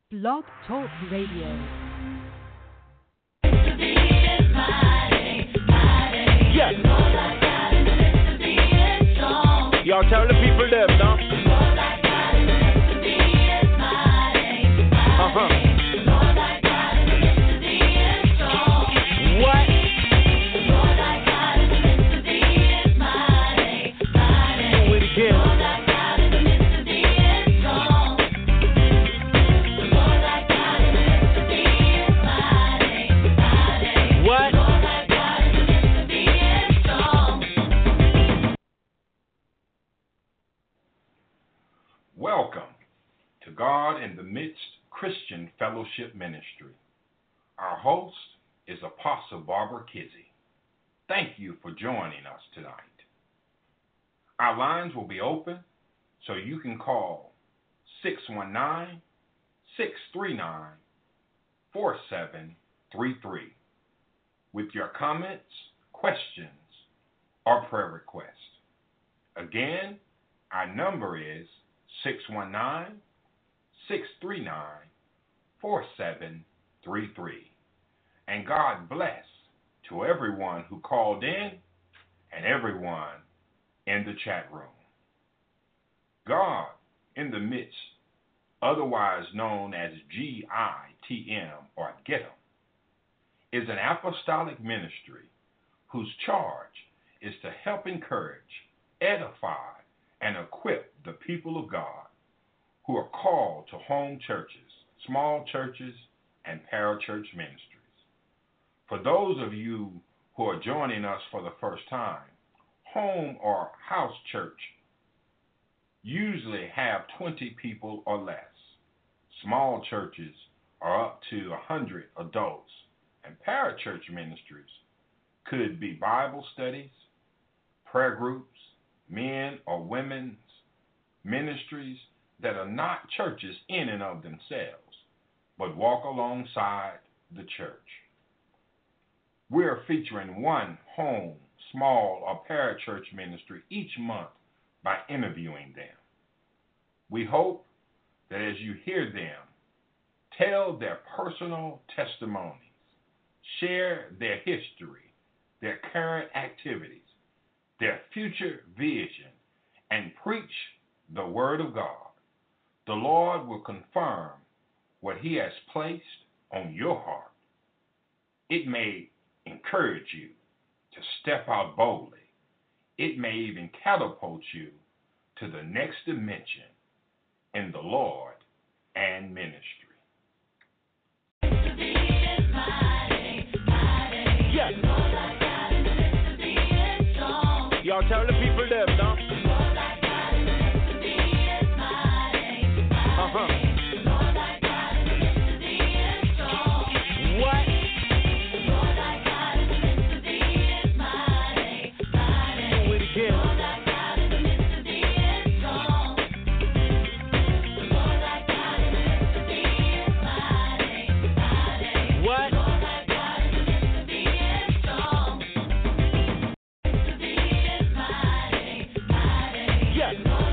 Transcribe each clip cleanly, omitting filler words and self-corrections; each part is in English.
Blog Talk Radio. Yes. Y'all tell the people them now. What? Do it again. What? Welcome to God in the Midst Christian Fellowship Ministry. Our host is Apostle Barbara Kizzie. Thank you for joining us tonight. Our lines will be open so you can call 619-639-4733 with your comments, questions, or prayer requests. Again, our number is 619-639-4733. And God bless to everyone who called in and everyone in the chat room. God in the Midst, otherwise known as GITM or GITM, is an apostolic ministry whose charge is to help encourage, edify, and equip the people of God who are called to home churches, small churches, and parachurch ministries. For those of you who are joining us for the first time, home or house church usually have 20 people or less. Small churches are up to 100 adults, and parachurch ministries could be Bible studies, prayer groups, men or women's ministries that are not churches in and of themselves, but walk alongside the church. We're featuring one home, small, or parachurch ministry each month by interviewing them. We hope that as you hear them, tell their personal testimonies, share their history, their current activities, their future vision, and preach the Word of God, the Lord will confirm what He has placed on your heart. It may encourage you to step out boldly. It may even catapult you to the next dimension in the Lord and ministry. Yes. Y'all tell the people them now. What? Do it again. What? Yes.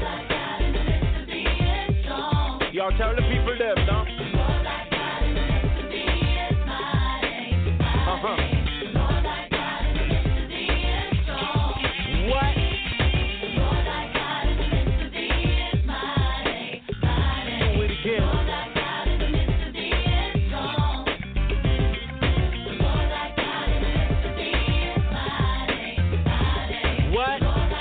Y'all tell the people them now. What? Do it again. What?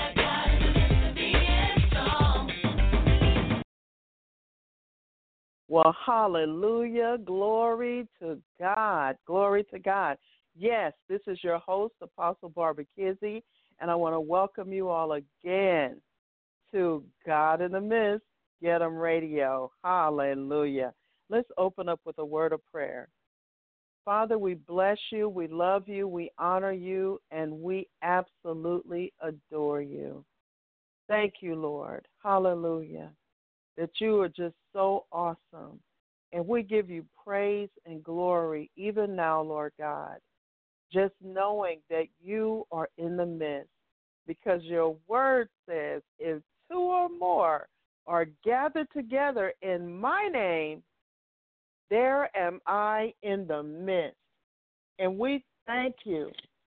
Well, hallelujah. Glory to God. Glory to God. Yes, this is your host, Apostle Barbara Kizzie, and I want to welcome you all again to God in the Midst, Get 'em Radio. Hallelujah. Let's open up with a word of prayer. Father, we bless you, we love you, we honor you, and we absolutely adore you. Thank you, Lord. Hallelujah. That you are just so awesome. And we give you praise and glory even now, Lord God, just knowing that you are in the midst, because your word says if two or more are gathered together in my name, There am I in the midst. And we thank you.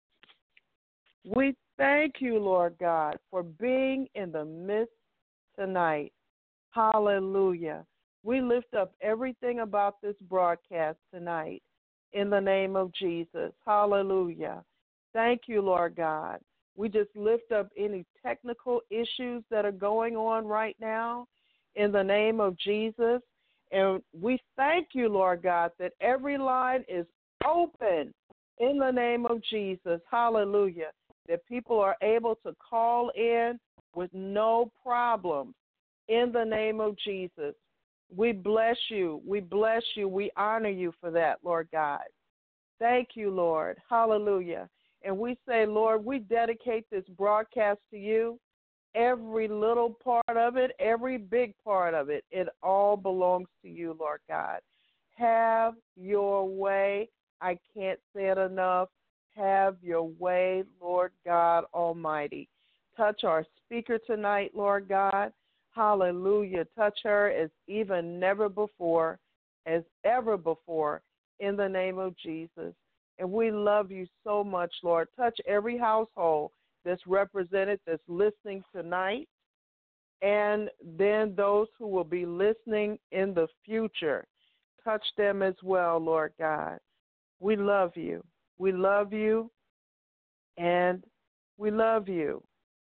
We thank you, Lord God, for being in the midst tonight. Hallelujah. We lift up everything about this broadcast tonight in the name of Jesus. Hallelujah. Thank you, Lord God. We just lift up any technical issues that are going on right now in the name of Jesus. And we thank you, Lord God, that every line is open in the name of Jesus. Hallelujah. That people are able to call in with no problems in the name of Jesus. We bless you. We bless you. We honor you for that, Lord God. Thank you, Lord. Hallelujah. And we say, Lord, we dedicate this broadcast to you. Every little part of it, every big part of it, it all belongs to you, Lord God. Have your way. I can't say it enough. Have your way, Lord God Almighty. Touch our speaker tonight, Lord God. Hallelujah. Touch her as even never before, as ever before, in the name of Jesus. And we love you so much, Lord. Touch every household that's represented, that's listening tonight, and then those who will be listening in the future. Touch them as well, Lord God. We love you. We love you, and we love you.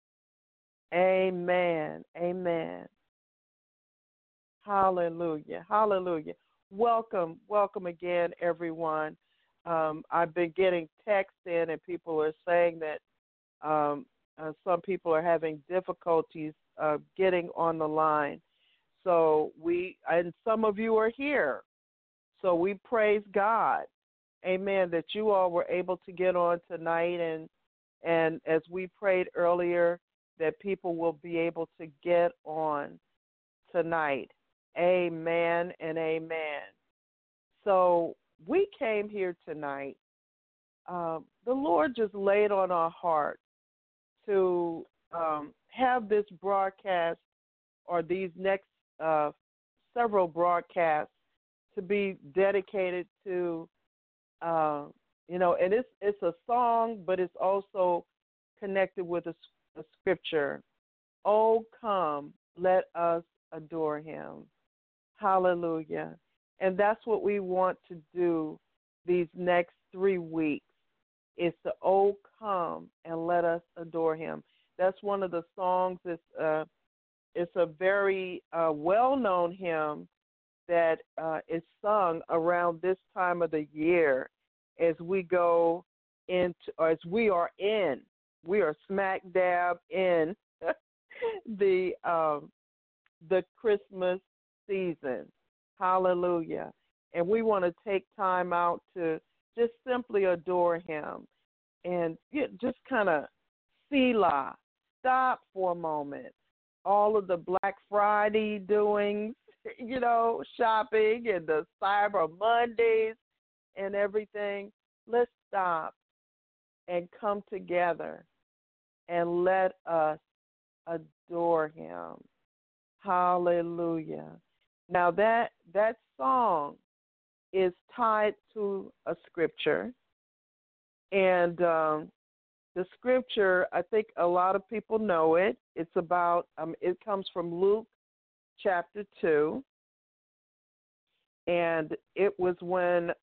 Amen. Amen. Hallelujah. Hallelujah. Welcome. Welcome again, everyone. I've been getting texts in, and people are saying that some people are having difficulties getting on the line. So and some of you are here. So we praise God. Amen, that you all were able to get on tonight, and as we prayed earlier, that people will be able to get on tonight. Amen and amen. So we came here tonight. The Lord just laid on our heart to have this broadcast or these next several broadcasts to be dedicated to and it's a song, but it's also connected with a scripture. Oh, come, let us adore him. Hallelujah. And that's what we want to do these next 3 weeks, is to, oh, come and let us adore him. That's one of the songs. It's a very well-known hymn that is sung around this time of the year as we go into, or as we are smack dab in the Christmas season. Hallelujah. And we want to take time out to just simply adore him and just kind of Selah, stop for a moment. All of the Black Friday doings, shopping and the Cyber Mondays and everything. Let's stop and come together and let us adore him. Hallelujah. Now that song is tied to a scripture, and the scripture, I think a lot of people know it. It's about, it comes from Luke chapter 2, and it was when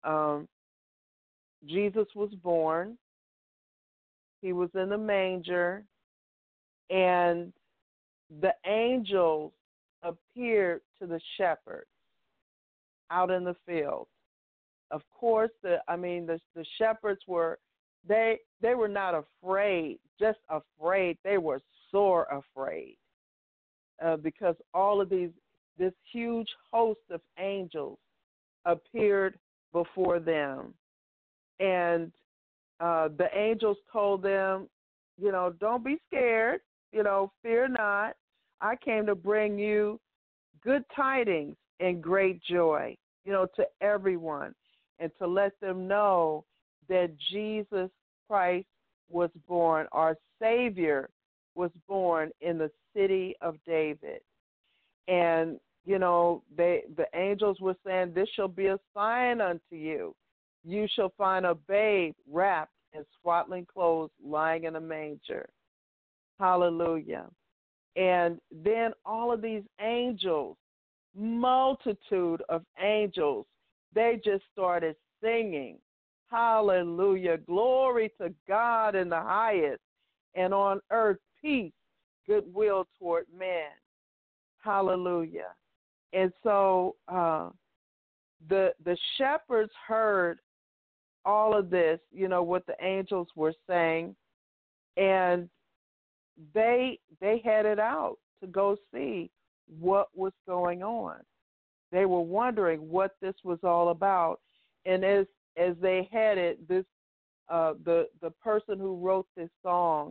Jesus was born. He was in the manger, and the angels appeared to the shepherds out in the field. Of course, the shepherds were, they were not afraid, just afraid. They were sore afraid because all of this huge host of angels appeared before them. And the angels told them, don't be scared, fear not. I came to bring you good tidings and great joy, to everyone, and to let them know that Jesus Christ was born, our Savior was born in the city of David. And the angels were saying, "This shall be a sign unto you. You shall find a babe wrapped in swaddling clothes lying in a manger." Hallelujah. And then all of these angels, multitude of angels, they just started singing. Hallelujah. Glory to God in the highest, and on earth peace, goodwill toward men. Hallelujah. And so the shepherds heard all of this, what the angels were saying, and they headed out to go see what was going on. They were wondering what this was all about. And as they headed, this the person who wrote this song,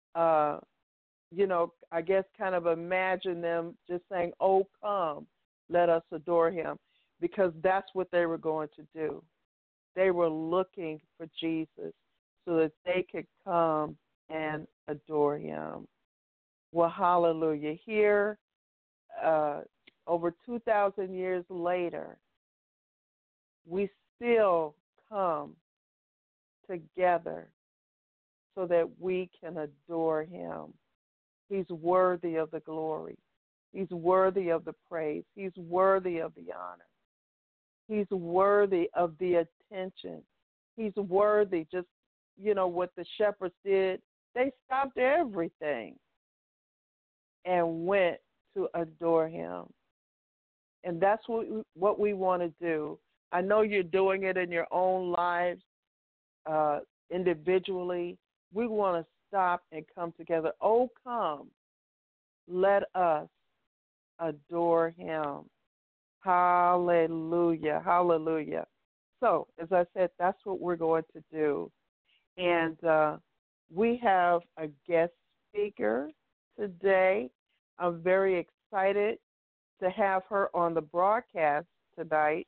I guess kind of imagine them just saying, "Oh, come, let us adore him," because that's what they were going to do. They were looking for Jesus so that they could come and adore him. Well, hallelujah. Here, over 2,000 years later, we still come together so that we can adore him. He's worthy of the glory. He's worthy of the praise. He's worthy of the honor. He's worthy of the attention. He's worthy. Just, what the shepherds did, they stopped everything and went to adore him. And that's what we want to do. I know you're doing it in your own lives, individually. We want to stop and come together. Oh, come, let us adore him. Hallelujah, hallelujah. So, as I said, that's what we're going to do. And we have a guest speaker today. I'm very excited to have her on the broadcast tonight.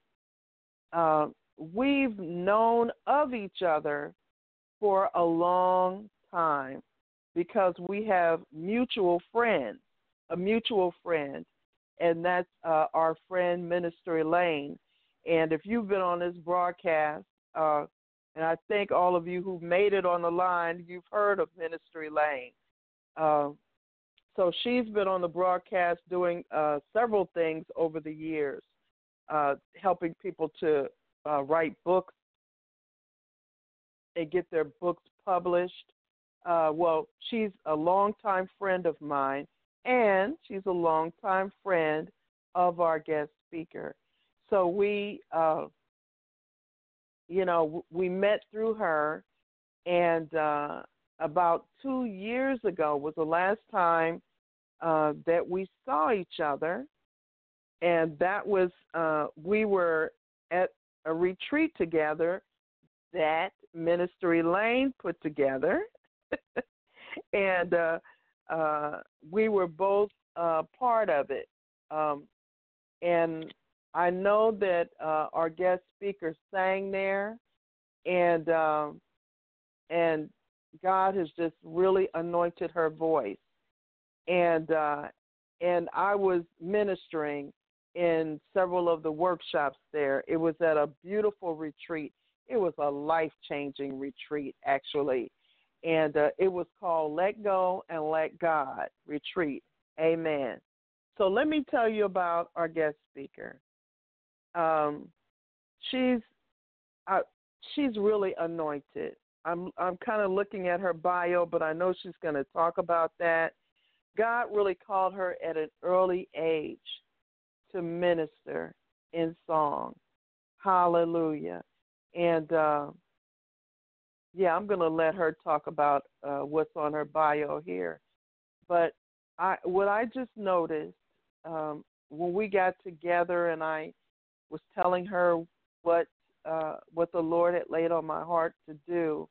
We've known of each other for a long time because we have a mutual friend, and that's our friend Minister Elaine. And if you've been on this broadcast, and I think all of you who've made it on the line, you've heard of Minister Elaine. So she's been on the broadcast doing several things over the years, helping people to write books and get their books published. Well, she's a longtime friend of mine, and she's a longtime friend of our guest speaker. So we met through her, and about 2 years ago was the last time that we saw each other, and that was we were at a retreat together that Minister Elaine put together, and we were both part of it. And I know that our guest speaker sang there, and God has just really anointed her voice. And I was ministering in several of the workshops there. It was at a beautiful retreat. It was a life-changing retreat, actually. And it was called Let Go and Let God Retreat. Amen. So let me tell you about our guest speaker. She's really anointed. I'm kind of looking at her bio, but I know she's going to talk about that. God really called her at an early age to minister in song. Hallelujah. And, I'm going to let her talk about what's on her bio here. But what I just noticed when we got together and I was telling her what the Lord had laid on my heart to do,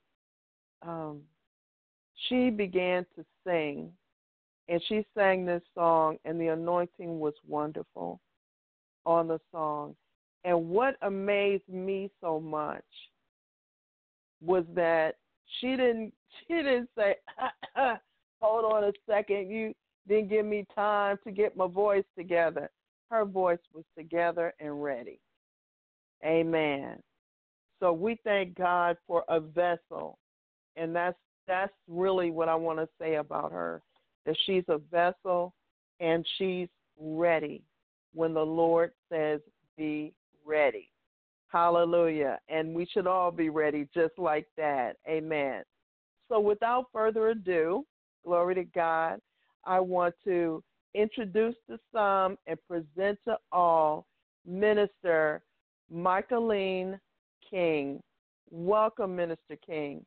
she began to sing, and she sang this song, and the anointing was wonderful on the song. And what amazed me so much was that she didn't say, hold on a second, you didn't give me time to get my voice together. her voice was together and ready. Amen. So we thank God for a vessel, and that's really what I want to say about her, that she's a vessel and she's ready when the Lord says be ready. Hallelujah. And we should all be ready just like that. Amen. So without further ado, glory to God, I want to introduce to some and present to all Minister Michaeline King. Welcome, Minister King.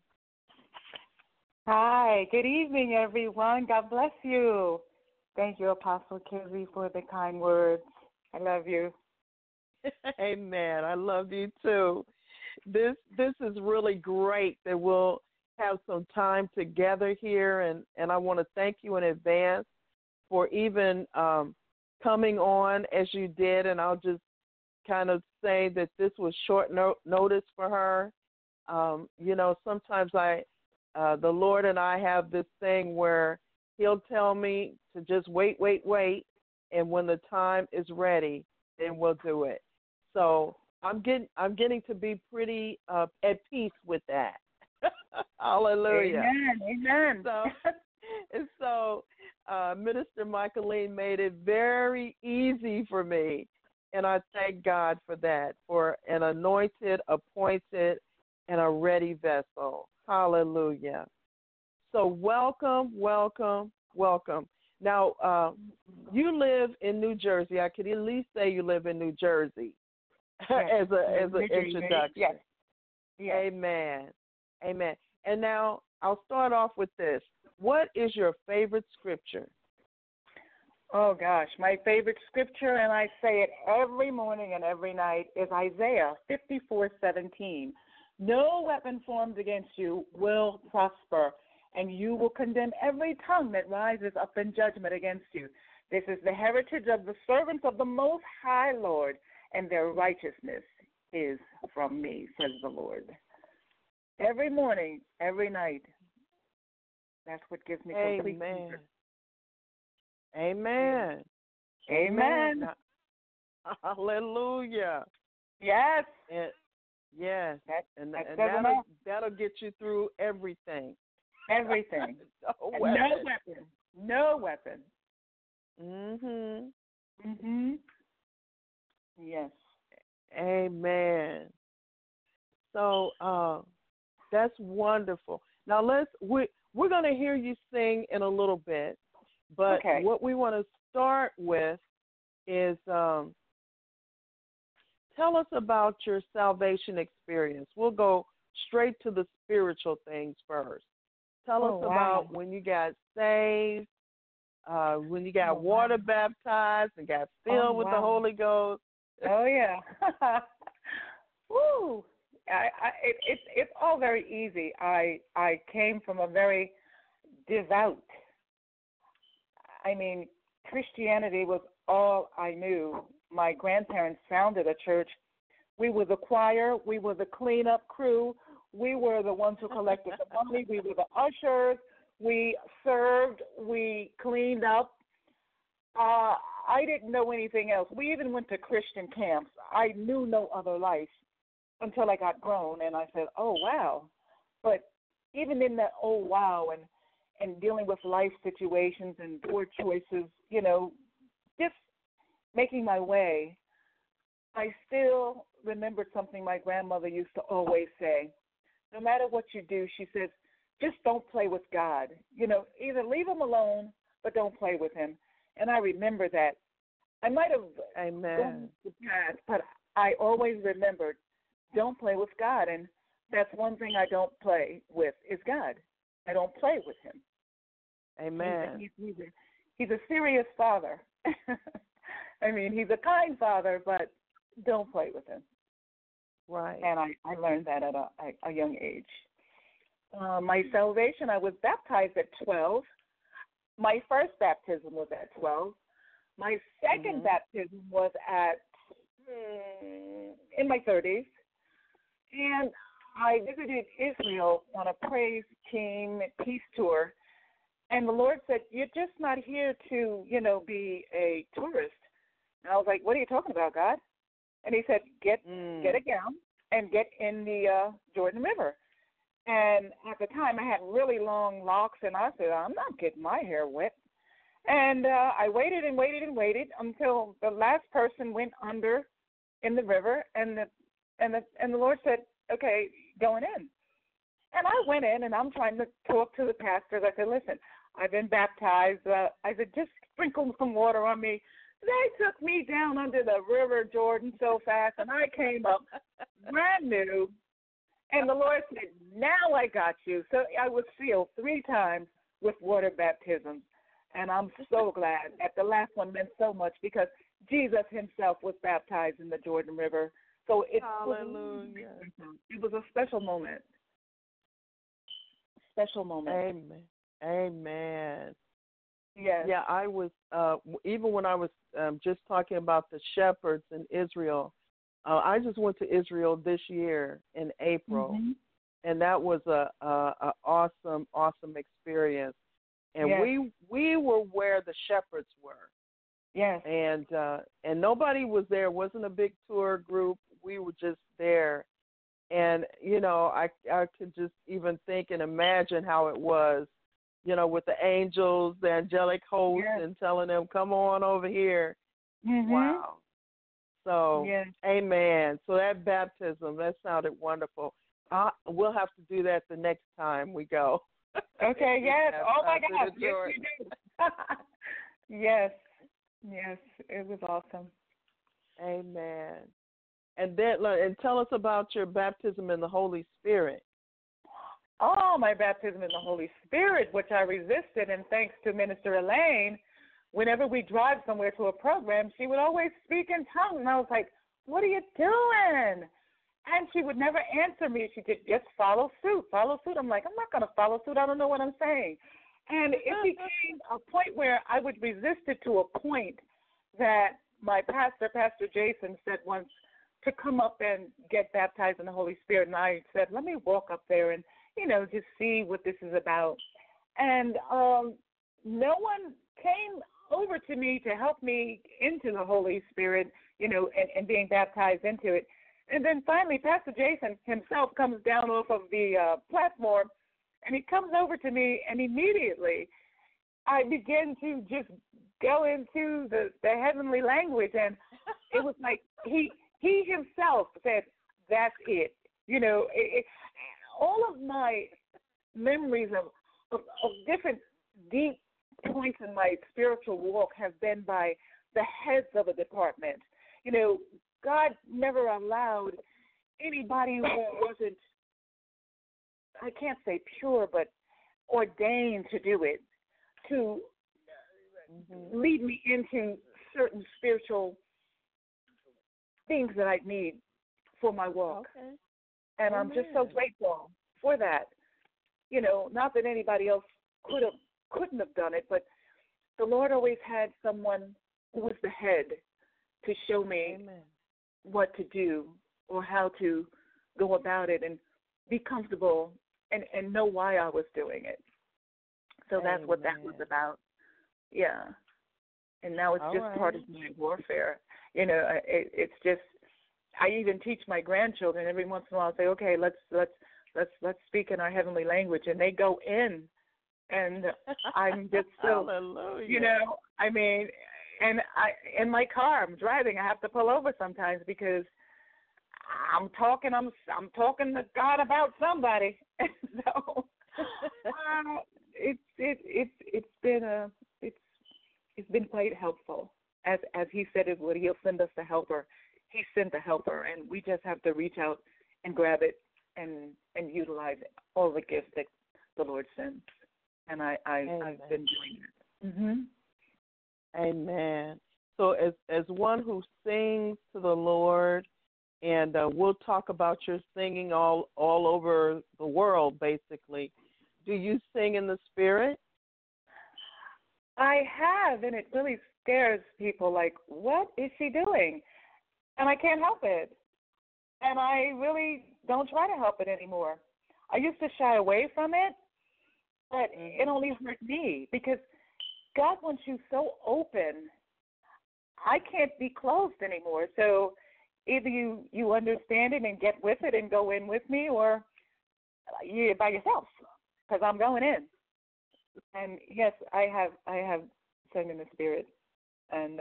Hi, good evening, everyone. God bless you. Thank you, Apostle Kizzy, for the kind words. I love you. Amen. I love you too. This is really great that we'll have some time together here, and I want to thank you in advance for even coming on as you did, and I'll just kind of say that this was short notice for her. Sometimes the Lord and I have this thing where He'll tell me to just wait, and when the time is ready, then we'll do it. So I'm getting to be pretty at peace with that. Hallelujah. Amen. So Minister Michaeline made it very easy for me, and I thank God for that, for an anointed, appointed, and a ready vessel. Hallelujah. So welcome. Now, you live in New Jersey. I could at least say you live in New Jersey as an introduction. Yes. Amen. And now I'll start off with this. What is your favorite scripture? Oh, gosh. My favorite scripture, and I say it every morning and every night, is Isaiah 54:17. No weapon formed against you will prosper, and you will condemn every tongue that rises up in judgment against you. This is the heritage of the servants of the Most High Lord, and their righteousness is from me, says the Lord. Every morning, every night, that's what gives me complete peace. Amen. Hallelujah. Yes. Yes. And that'll get you through everything. Everything. No weapon. Yes. Amen. So that's wonderful. Now we're going to hear you sing in a little bit, but what we want to start with is tell us about your salvation experience. We'll go straight to the spiritual things first. Tell us about when you got saved, when you got water baptized and got filled with the Holy Ghost. Oh, yeah. Woo! It's all very easy. I came from a very devout. Christianity was all I knew. My grandparents founded a church. We were the choir. We were the cleanup crew. We were the ones who collected the money. We were the ushers. We served. We cleaned up. I didn't know anything else. We even went to Christian camps. I knew no other life until I got grown, and I said, oh, wow. But even in that, oh, wow, and dealing with life situations and poor choices, just making my way, I still remembered something my grandmother used to always say. No matter what you do, she says, just don't play with God. Either leave him alone, but don't play with him. And I remember that. I might have gone the past, but I always remembered, don't play with God. And that's one thing I don't play with is God. I don't play with him. Amen. He's a serious father. He's a kind father, but don't play with him. Right. And I learned that at a young age. My salvation, I was baptized at 12. My first baptism was at 12. My second baptism was in my 30s. And I visited Israel on a praise team peace tour. And the Lord said, you're just not here to, be a tourist. And I was like, what are you talking about, God? And he said, get a gown and get in the Jordan River. And at the time, I had really long locks, and I said, I'm not getting my hair wet. And I waited and waited and waited until the last person went under in the river, and the Lord said, okay, going in. And I went in, and I'm trying to talk to the pastors. I said, listen, I've been baptized. I said, just sprinkle some water on me. They took me down under the river Jordan so fast, and I came up brand new. And the Lord said, now I got you. So I was sealed 3 times with water baptisms. And I'm so glad that the last one meant so much because Jesus himself was baptized in the Jordan River. So it was a special moment. Special moment. Amen. Amen. Yes. Yeah, I was, even when I was just talking about the shepherds in Israel, I just went to Israel this year in April, and that was a awesome, awesome experience. And yes. we were where the shepherds were. Yes. And nobody was there. It wasn't a big tour group. We were just there. And, you know, I could just even think and imagine how it was, you know, with the angels, the angelic host, yes. and telling them, come on over here. Wow. So, yes. amen. So that baptism, that sounded wonderful. We'll have to do that the next time we go. Okay, yes. Oh, my gosh. Yes, you do. Yes. Yes, it was awesome. Amen. And then, and tell us about your baptism in the Holy Spirit. Oh, my baptism in the Holy Spirit, which I resisted, and thanks to Minister Elaine, whenever we drive somewhere to a program, she would always speak in tongues, and I was like, what are you doing? And she would never answer me. She could just follow suit. I'm like, I'm not going to follow suit. I don't know what I'm saying. And it became a point where I would resist it to a point that my pastor, Pastor Jason, said once to come up and get baptized in the Holy Spirit. And I said, let me walk up there and, you know, just see what this is about. And no one came over to me to help me into the Holy Spirit, you know, and being baptized into it. And then finally, Pastor Jason himself comes down off of the platform, and he comes over to me, and immediately I begin to just go into the heavenly language, and it was like he himself said, that's it. You know, all of my memories of different deep points in my spiritual walk have been by the heads of a department. You know, God never allowed anybody who wasn't, I can't say pure, but ordained to do it, to lead me into certain spiritual things that I need for my walk. Okay. And I'm just so grateful for that. You know, not that anybody else couldn't have done it, but the Lord always had someone who was the head to show me what to do or how to go about it and be comfortable and know why I was doing it. So that's what that was about. Yeah. And now it's just part of my warfare. You know, it's just, I even teach my grandchildren every once in a while. I say, okay, let's speak in our heavenly language, and they go in, and I'm just so, you know, I mean, and in my car, I'm driving. I have to pull over sometimes because I'm talking to God about somebody. So it's been quite helpful. As he said it would, he'll send us the helper. He sent the helper, and we just have to reach out and grab it and utilize all the gifts that the Lord sends. And I've been doing it. Mm-hmm. Amen. So as one who sings to the Lord, and we'll talk about your singing all over the world, basically. Do you sing in the Spirit? I have, and it really scares people, like, what is she doing? And I can't help it. And I really don't try to help it anymore. I used to shy away from it, but it only hurt me because God wants you so open I can't be closed anymore. So either you understand it and get with it and go in with me, or you're by yourself, because I'm going in. And yes, I have sung in the spirit, and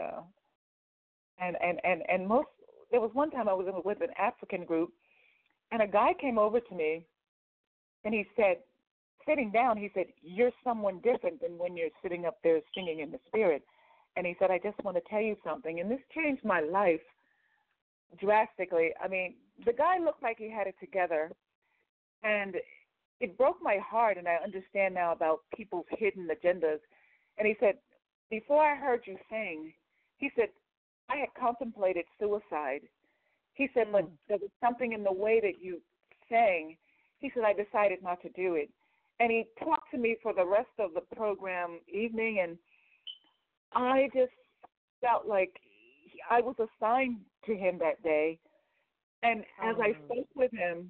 most. There was one time I was with an African group, and a guy came over to me, and he said, sitting down, he said, "You're someone different than when you're sitting up there singing in the spirit." And he said, "I just want to tell you something." And this changed my life drastically. I mean, the guy looked like he had it together, and it broke my heart, and I understand now about people's hidden agendas. And he said, "Before I heard you sing," he said, "I had contemplated suicide." He said, "But there was something in the way that you sang." He said, "I decided not to do it." And he talked to me for the rest of the program evening, and I just felt like I was assigned to him that day. And as I spoke with him,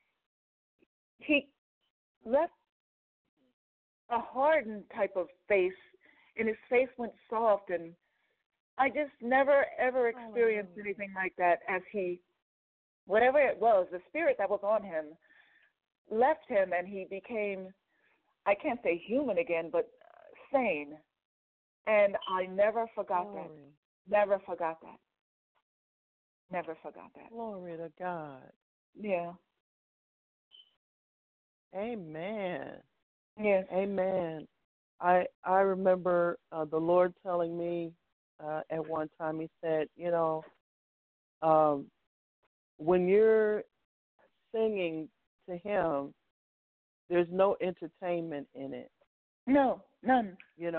he left a hardened type of face, and his face went soft, and I just never, ever experienced anything like that. As he, whatever it was, the spirit that was on him left him, and he became, I can't say human again, but sane. And I never forgot that. Never forgot that. Never forgot that. Glory to God. Yeah. Amen. Yes. Amen. I remember the Lord telling me at one time, he said, when you're singing to him, there's no entertainment in it. No, none.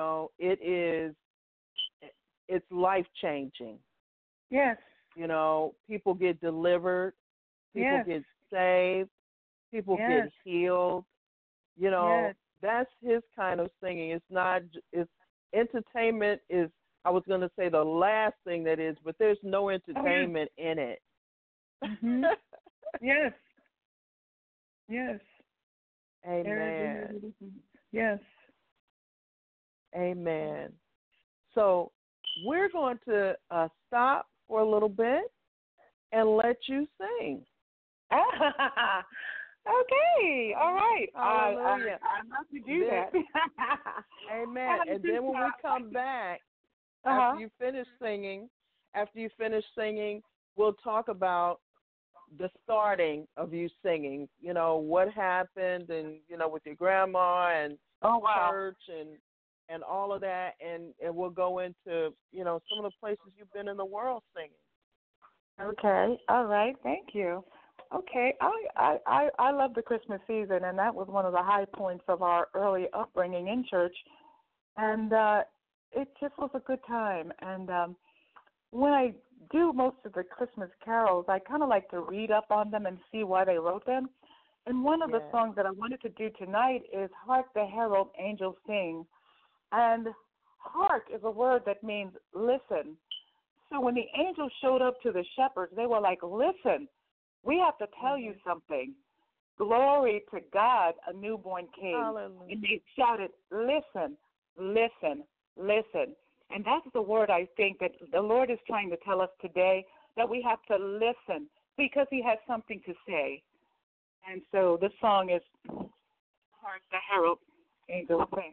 It's life-changing. Yes. People get delivered, people get saved, people get healed. That's his kind of singing. It's entertainment is, I was going to say the last thing that is, but there's no entertainment in it. Mm-hmm. Yes. Yes. Amen. Yes. Amen. So we're going to stop for a little bit and let you sing. Okay. All right. Hallelujah. I'd love to do that. Amen. And then when we come back, after you finish singing, we'll talk about the starting of you singing. What happened, and with your grandma and church and all of that, and we'll go into some of the places you've been in the world singing. Okay. All right. Thank you. Okay. I love the Christmas season, and that was one of the high points of our early upbringing in church, and it just was a good time. And when I do most of the Christmas carols, I kind of like to read up on them and see why they wrote them. And one of the songs that I wanted to do tonight is "Hark the Herald Angels Sing." And hark is a word that means listen. So when the angels showed up to the shepherds, they were like, "Listen, we have to tell you something. Glory to God, a newborn king." Hallelujah. And they shouted, "Listen, listen, listen." And that's the word I think that the Lord is trying to tell us today, that we have to listen because he has something to say. And so this song is "Hark the Herald Angels Sing."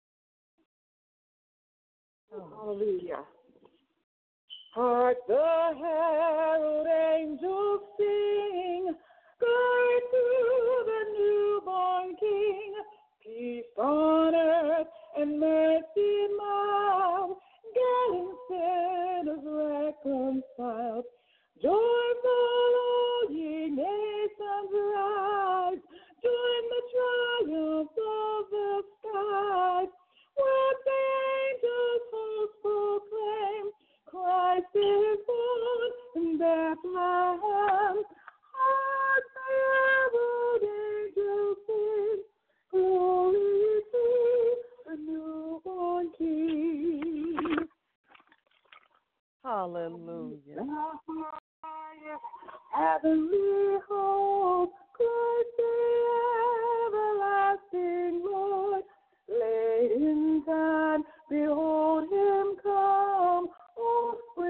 Hallelujah. Hark the herald angels sing, glory to the newborn King, peace on earth and mercy mild, getting sinners reconciled. Joyful all ye nations rise, join the triumph of the skies, where the angels hosts proclaim, Christ is born in Bethlehem. Hark the herald angels sing, glory to the newborn King. Hallelujah. Heavenly hope, Christ the everlasting Lord, late in time, behold him come. Oh,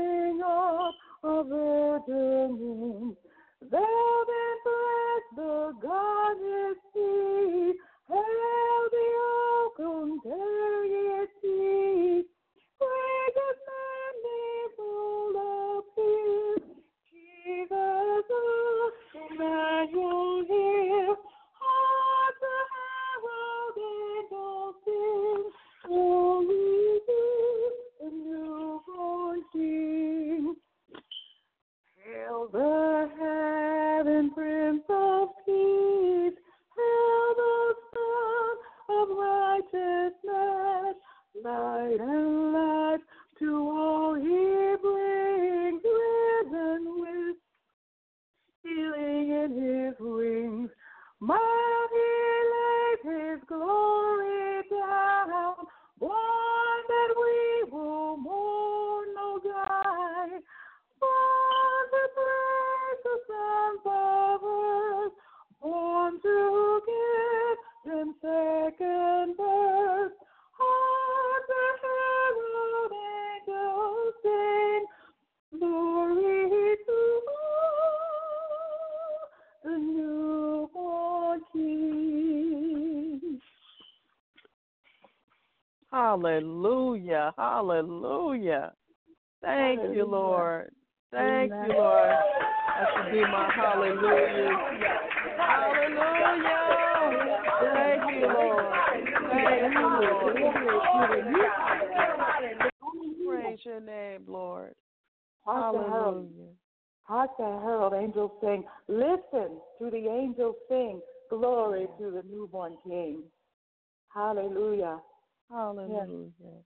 Mighty laid his glory down, born that we will mourn no die. For the precious sons of earth, born to give them second birth. Heart the herald angels sing, glory to the newborn King. Hallelujah. Hallelujah. Thank you, Lord. Thank you, Lord. That should be my hallelujah. Hallelujah. Thank you, Lord. Thank you, Lord. Praise your name, Lord. Hallelujah. Hark the herald angels sing. Listen to the angels sing. Glory to the newborn King. Hallelujah. Hallelujah.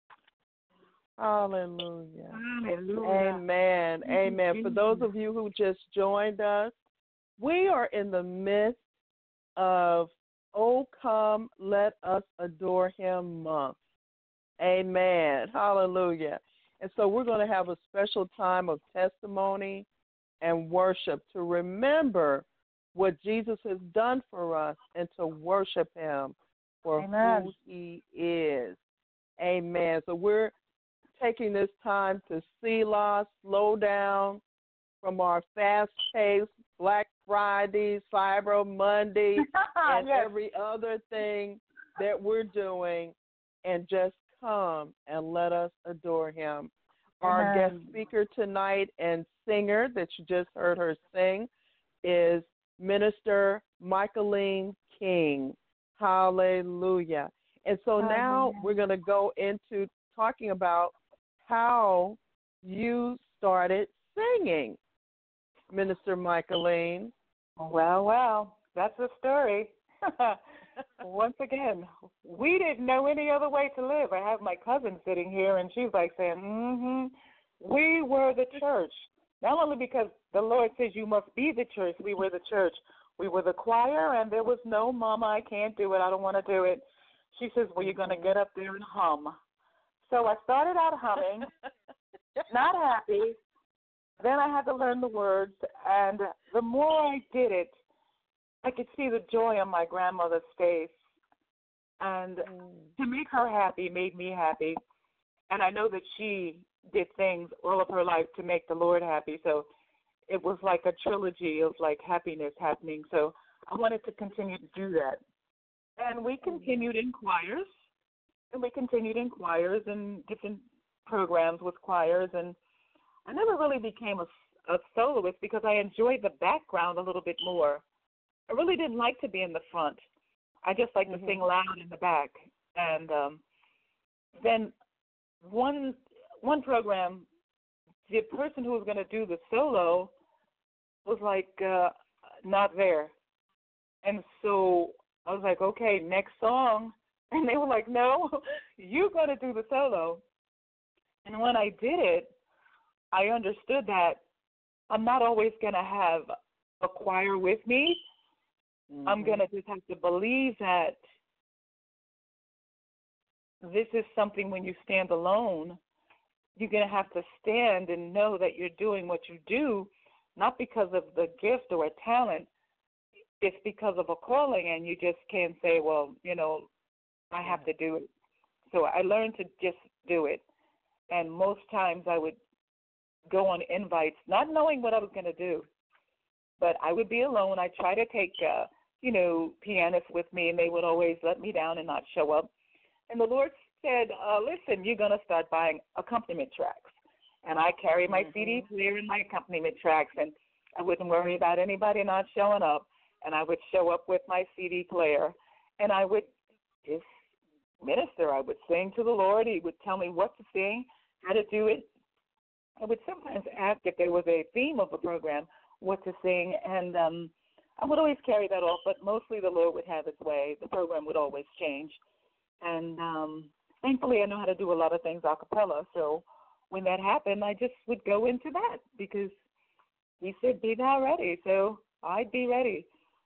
Hallelujah. Hallelujah. Amen. Amen. For those of you who just joined us, we are in the midst of Oh Come, Let Us Adore Him month. Amen. Hallelujah. And so we're going to have a special time of testimony and worship to remember what Jesus has done for us and to worship Him for who He is. Amen. So we're taking this time to Selah, slow down from our fast-paced Black Friday, Cyber Monday, and every other thing that we're doing, and just come and let us adore Him. Our guest speaker tonight and singer that you just heard her sing is Minister Michaeline King. Hallelujah. And so now we're going to go into talking about how you started singing, Minister Michaeline. Well, that's a story. Once again, we didn't know any other way to live. I have my cousin sitting here, and she's like saying, we were the church. Not only because the Lord says you must be the church, we were the church. We were the choir, and there was no, Mama, I can't do it. I don't want to do it. She says, well, you're going to get up there and hum. So I started out humming, not happy. Then I had to learn the words, and the more I did it, I could see the joy on my grandmother's face. And to make her happy made me happy. And I know that she did things all of her life to make the Lord happy. So it was like a trilogy of like happiness happening. So I wanted to continue to do that. And we continued in choirs. And we continued in choirs and different programs with choirs. And I never really became a soloist because I enjoyed the background a little bit more. I really didn't like to be in the front. I just like to sing loud in the back. And then one program, the person who was going to do the solo was like not there. And so I was like, okay, next song. And they were like, no, you're going to do the solo. And when I did it, I understood that I'm not always going to have a choir with me. I'm going to just have to believe that this is something when you stand alone, you're going to have to stand and know that you're doing what you do, not because of the gift or a talent. It's because of a calling, and you just can't say, well, you know, I have to do it. So I learned to just do it. And most times I would go on invites, not knowing what I was going to do. But I would be alone. I try to take, pianists with me, and they would always let me down and not show up. And the Lord said, listen, you're going to start buying accompaniment tracks. And I carry my CD player and my accompaniment tracks, and I wouldn't worry about anybody not showing up. And I would show up with my CD player, and I would just minister. I would sing to the Lord. He would tell me what to sing, how to do it. I would sometimes ask if there was a theme of the program, what to sing, and I would always carry that off, but mostly the Lord would have his way. The program would always change. And thankfully I know how to do a lot of things a cappella, so when that happened, I just would go into that because he said, be thou ready, so I'd be ready.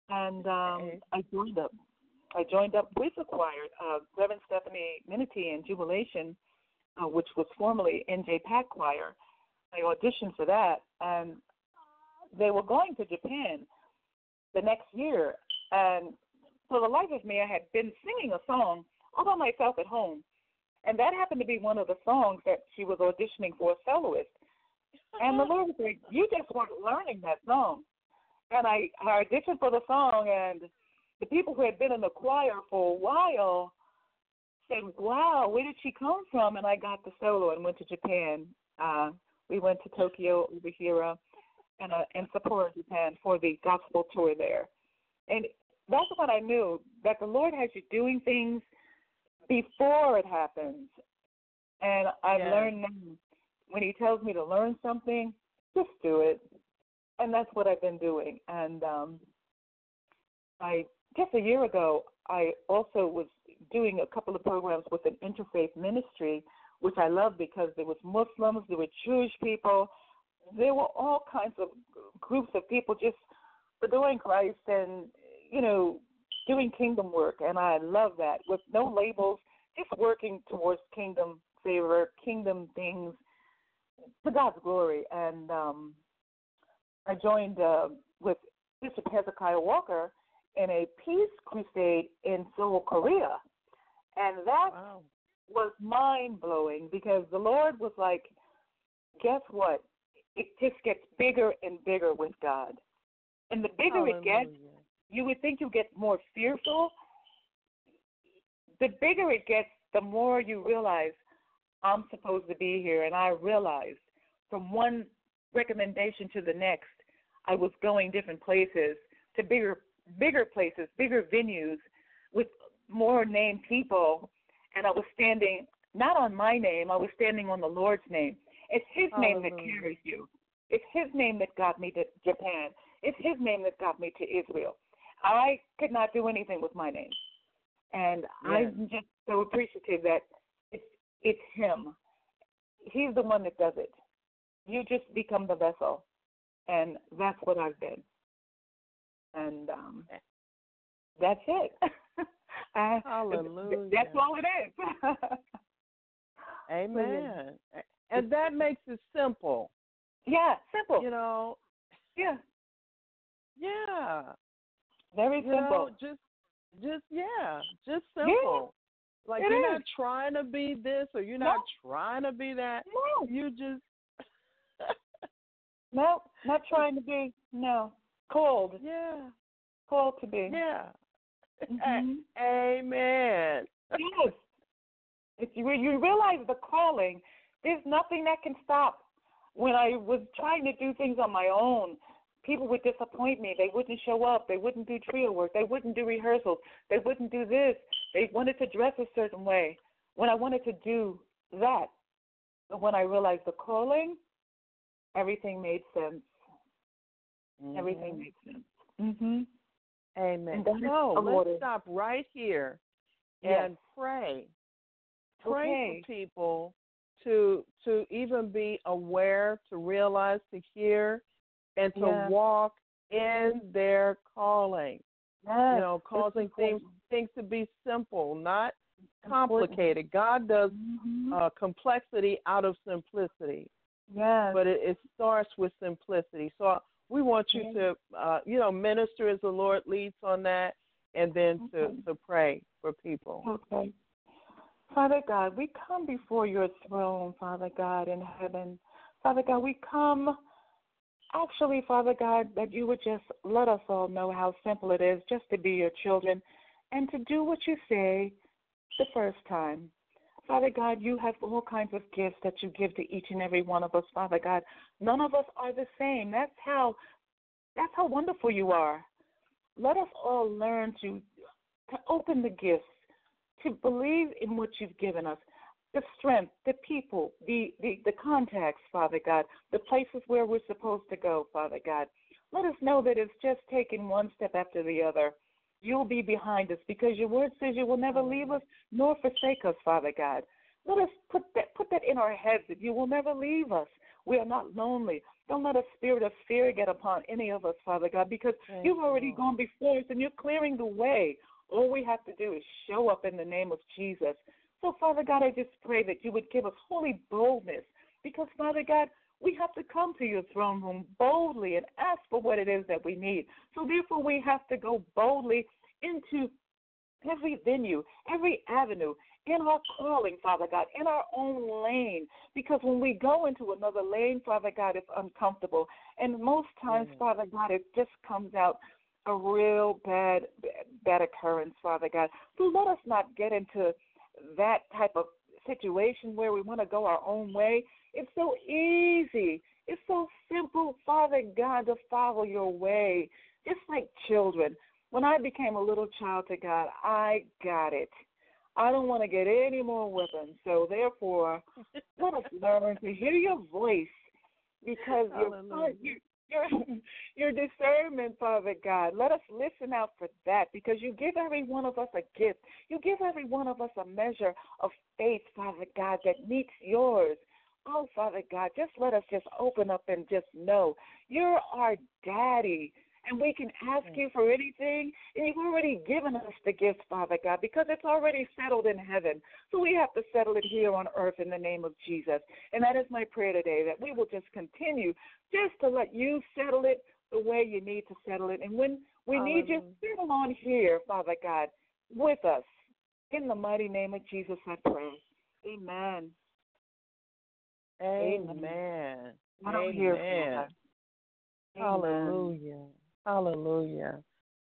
and I joined up. I joined up with the choir, Reverend Stephanie Minity in Jubilation, which was formerly NJ Pack Choir. I auditioned for that, and they were going to Japan the next year. And for the life of me, I had been singing a song all by myself at home. And that happened to be one of the songs that she was auditioning for a soloist. And the Lord was like, you just weren't learning that song. And I auditioned for the song, and the people who had been in the choir for a while said, wow, where did she come from? And I got the solo and went to Japan. We went to Tokyo, Ubihira, and Sapporo, Japan for the gospel tour there. And that's when I knew that the Lord has you doing things before it happens. And I've learned now, when he tells me to learn something, just do it. And that's what I've been doing. And just a year ago, I also was doing a couple of programs with an interfaith ministry, which I love because there was Muslims, there were Jewish people, there were all kinds of groups of people just adoring Christ and, doing kingdom work. And I love that, with no labels, just working towards kingdom favor, kingdom things, for God's glory. And I joined with Bishop Hezekiah Walker in a peace crusade in Seoul, Korea. And that was mind-blowing, because the Lord was like, guess what? It just gets bigger and bigger with God. And the bigger it gets, you would think you get more fearful. The bigger it gets, the more you realize, I'm supposed to be here. And I realized from one recommendation to the next, I was going different places, to bigger places, bigger venues with more named people. And I was standing not on my name, I was standing on the Lord's name. It's his name that carries you. It's his name that got me to Japan. It's his name that got me to Israel. I could not do anything with my name. And I'm just so appreciative that it's him. He's the one that does it. You just become the vessel. And that's what I've been. And that's it. Hallelujah. That's all it is. Amen. And that makes it simple. Yeah, simple. Yeah. Very simple. Just simple. Yeah, like you're not trying to be this or you're not trying to be that. No. You just No, not trying to be. No. Called. Yeah. Called to be. Yeah. Mm-hmm. Amen. Yes. If you realize the calling, there's nothing that can stop. When I was trying to do things on my own, people would disappoint me. They wouldn't show up. They wouldn't do trio work. They wouldn't do rehearsals. They wouldn't do this. They wanted to dress a certain way when I wanted to do that. But when I realized the calling, everything made sense. Mm-hmm. Everything made sense. Mm-hmm. Amen. So let's stop right here and pray. Pray for people to even be aware, to realize, to hear, and to walk in their calling. Yes. Causing things to be simple, not complicated. God does complexity out of simplicity. Yes. But it starts with simplicity. So we want you to, minister as the Lord leads on that, and then to pray for people. Okay. Father God, we come before your throne, Father God, in heaven. Father God, we come, actually, Father God, that you would just let us all know how simple it is just to be your children and to do what you say the first time. Father God, you have all kinds of gifts that you give to each and every one of us, Father God. None of us are the same. That's how wonderful you are. Let us all learn to open the gifts, to believe in what you've given us, the strength, the people, the contacts, Father God, the places where we're supposed to go, Father God. Let us know that it's just taking one step after the other. You'll be behind us because your word says you will never leave us nor forsake us, Father God. Let us put that in our heads that you will never leave us We are not lonely. Don't let a spirit of fear get upon any of us, Father God, because you've already gone before us and you're clearing the way. All we have to do is show up in the name of Jesus. So, Father God, I just pray that you would give us holy boldness because, Father God, we have to come to your throne room boldly and ask for what it is that we need. So, therefore, we have to go boldly into every venue, every avenue, in our calling, Father God, in our own lane. Because when we go into another lane, Father God, it's uncomfortable. And most times, Father God, it just comes out a real bad occurrence, Father God. So let us not get into that type of situation where we want to go our own way. It's so easy. It's so simple, Father God, to follow your way. Just like children. When I became a little child to God, I got it. I don't want to get any more weapons. So, therefore, let us learn to hear your voice because your discernment, Father God. Let us listen out for that because you give every one of us a gift. You give every one of us a measure of faith, Father God, that meets yours. Oh, Father God, just let us just open up and just know you're our daddy. And we can ask you for anything, and you've already given us the gifts, Father God, because it's already settled in heaven. So we have to settle it here on earth in the name of Jesus. And that is my prayer today, that we will just continue just to let you settle it the way you need to settle it. And when we need you, settle on here, Father God, with us. In the mighty name of Jesus, I pray. Amen. Amen. I don't hear you. Hallelujah. Hallelujah.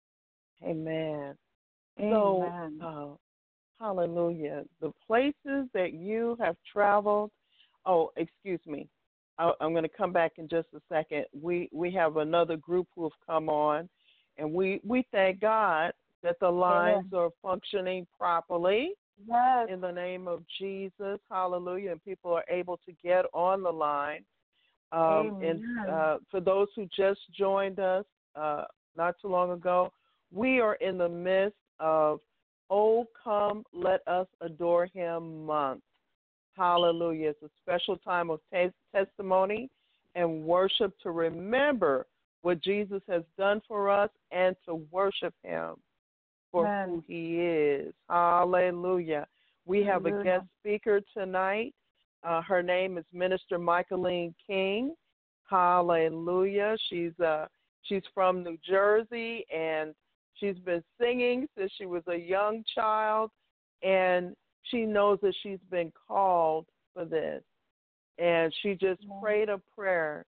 Amen. Amen. So, hallelujah. The places that you have traveled, excuse me. I'm going to come back in just a second. We have another group who have come on, and we thank God that the lines are functioning properly. Yes. In the name of Jesus. Hallelujah. And people are able to get on the line. And for those who just joined us not too long ago, we are in the midst of Oh Come Let Us Adore Him month. Hallelujah. It's a special time of testimony and worship to remember what Jesus has done for us and to worship him for who he is. Hallelujah. We have a guest speaker tonight. Her name is Minister Michaeline King. Hallelujah. She's from New Jersey, and she's been singing since she was a young child, and she knows that she's been called for this. And she just prayed a prayer,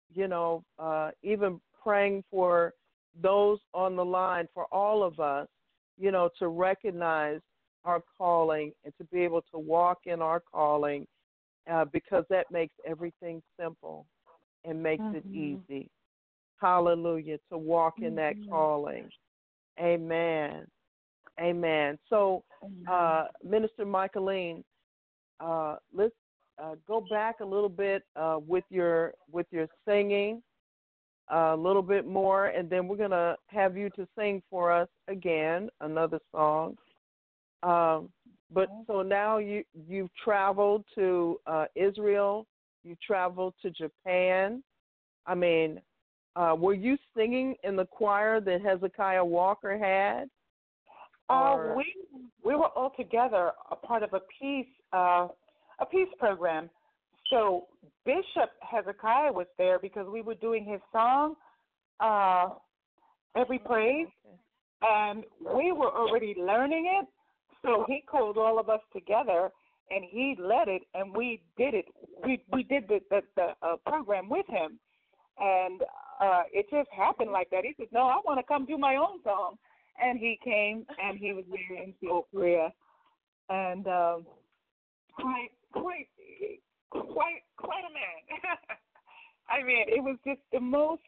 even praying for those on the line, for all of us, to recognize our calling and to be able to walk in our calling, because that makes everything simple and makes it easy. Hallelujah, to walk in that calling. Amen. Amen. So, Minister Michaeline, let's go back a little bit with your singing a little bit more, and then we're going to have you to sing for us again another song. But so now you've traveled to Israel, you traveled to Japan. I mean, were you singing in the choir that Hezekiah Walker had? We were all together, a part of a peace program. So Bishop Hezekiah was there because we were doing his song, Every Praise, and we were already learning it. So he called all of us together, and he led it, and we did it. We did the program with him, and it just happened like that. He said, "No, I want to come do my own song," and he came, and he was there in South Korea, and quite a man. I mean, it was just the most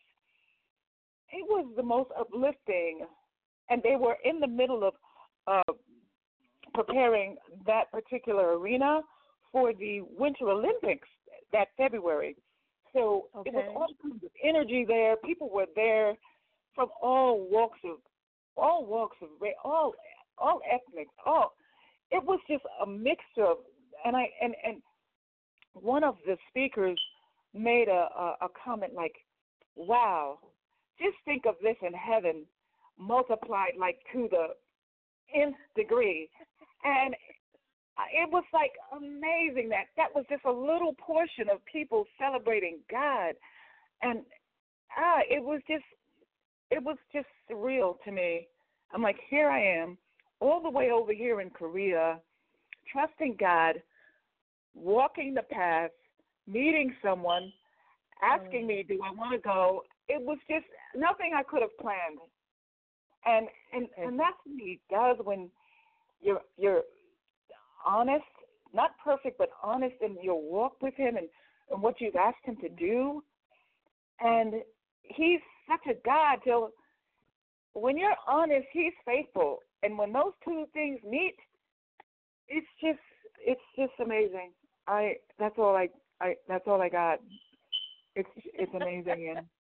uplifting, and they were in the middle of preparing that particular arena for the Winter Olympics that February. So it was all kinds of energy there. People were there from all walks of race, all ethnic. It was just a mixture of, and one of the speakers made a comment like, wow, just think of this in heaven multiplied like to the nth degree. And it was like amazing that was just a little portion of people celebrating God. And it was just surreal to me. I'm like, here I am, all the way over here in Korea, trusting God, walking the path, meeting someone, asking me, do I want to go? It was just nothing I could have planned. And that's what he does when you're honest, not perfect, but honest in your walk with him and what you've asked him to do. And he's such a God till when you're honest, he's faithful. And when those two things meet, it's just amazing. That's all I got. It's amazing, and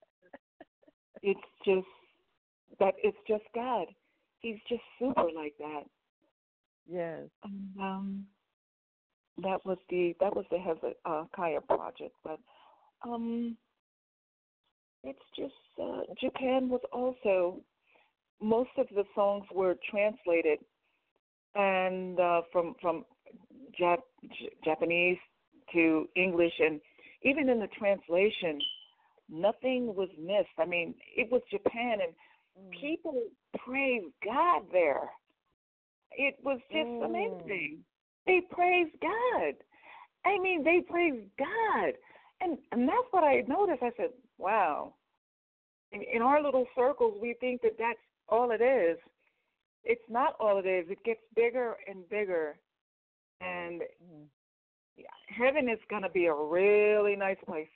it's just God. He's just super like that. Yes. And, that was the Hezekiah project, but it's just Japan was also, most of the songs were translated and from Japanese to English, and even in the translation, nothing was missed. I mean, it was Japan, and people praised God there. It was just amazing. They praised God. I mean, they praised God. And that's what I noticed. I said, wow. In our little circles, we think that that's all it is. It's not all it is. It gets bigger and bigger. And heaven is going to be a really nice place.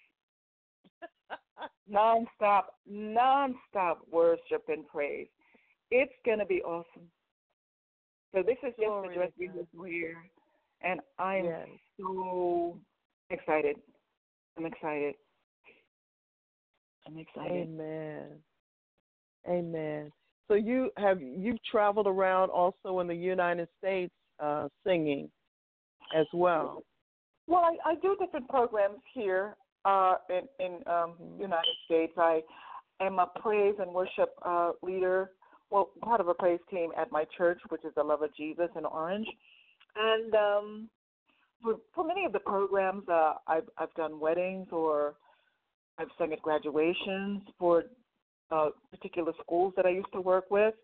Non-stop worship and praise. It's going to be awesome. So this is just the dress we wear, and I'm so excited. I'm excited. Amen. So you've traveled around also in the United States singing as well. Well, I do different programs here in United States. I am a praise and worship leader, well, part of a praise team at my church, which is the Love of Jesus in Orange. And for many of the programs, I've done weddings, or I've sung at graduations for particular schools that I used to work with.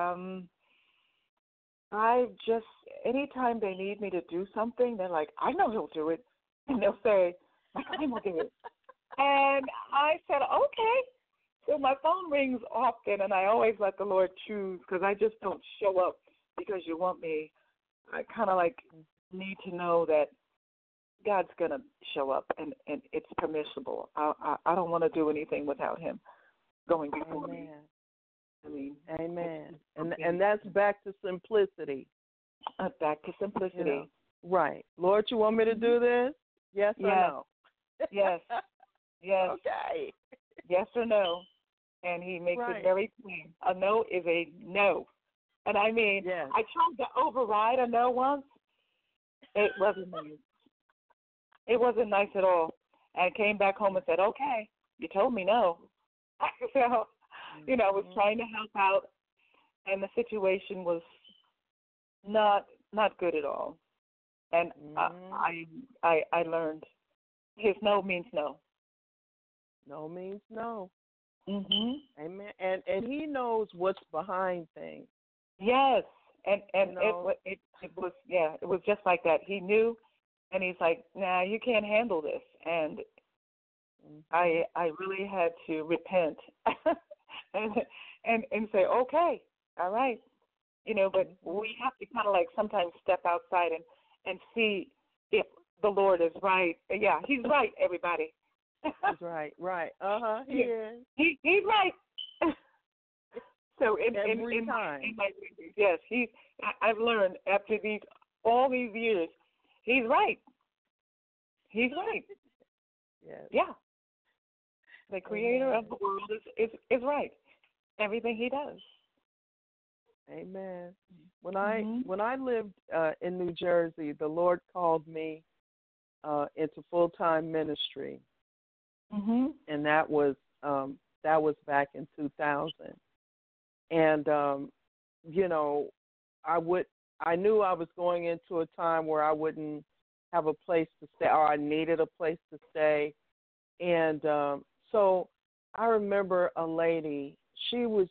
Anytime they need me to do something, they're like, I know he'll do it. And they'll say, I will do it. And I said, okay. So my phone rings often, and I always let the Lord choose, because I just don't show up because you want me. I kind of like need to know that God's going to show up, and it's permissible. I don't want to do anything without him going before me. I mean, amen. And that's back to simplicity. Back to simplicity. You know, right. Lord, you want me to do this? Yes or no? Yes. Yes. Okay. Yes or no. And he makes it very plain. A no is a no. And I mean, I tried to override a no once. It wasn't nice. It wasn't nice at all. And I came back home and said, okay, you told me no. So, I was trying to help out, and the situation was not good at all. And I learned his no means no. No means no. Mhm. Amen. And he knows what's behind things. Yes. And it was just like that. He knew, and he's like, nah, you can't handle this. And I really had to repent and say, okay, all right. But we have to kind of like sometimes step outside and see if the Lord is right. Yeah, he's right, everybody. He's right. He is. He's right. So every time. Yes, I've learned after all these years, he's right. He's right. Yes. Yeah. The creator of the world is right. Everything he does. Amen. When I lived in New Jersey, the Lord called me into full-time ministry. Mhm. and that was back in 2000. And you know, I knew I was going into a time where I wouldn't have a place to stay, or I needed a place to stay. And so I remember a lady. She was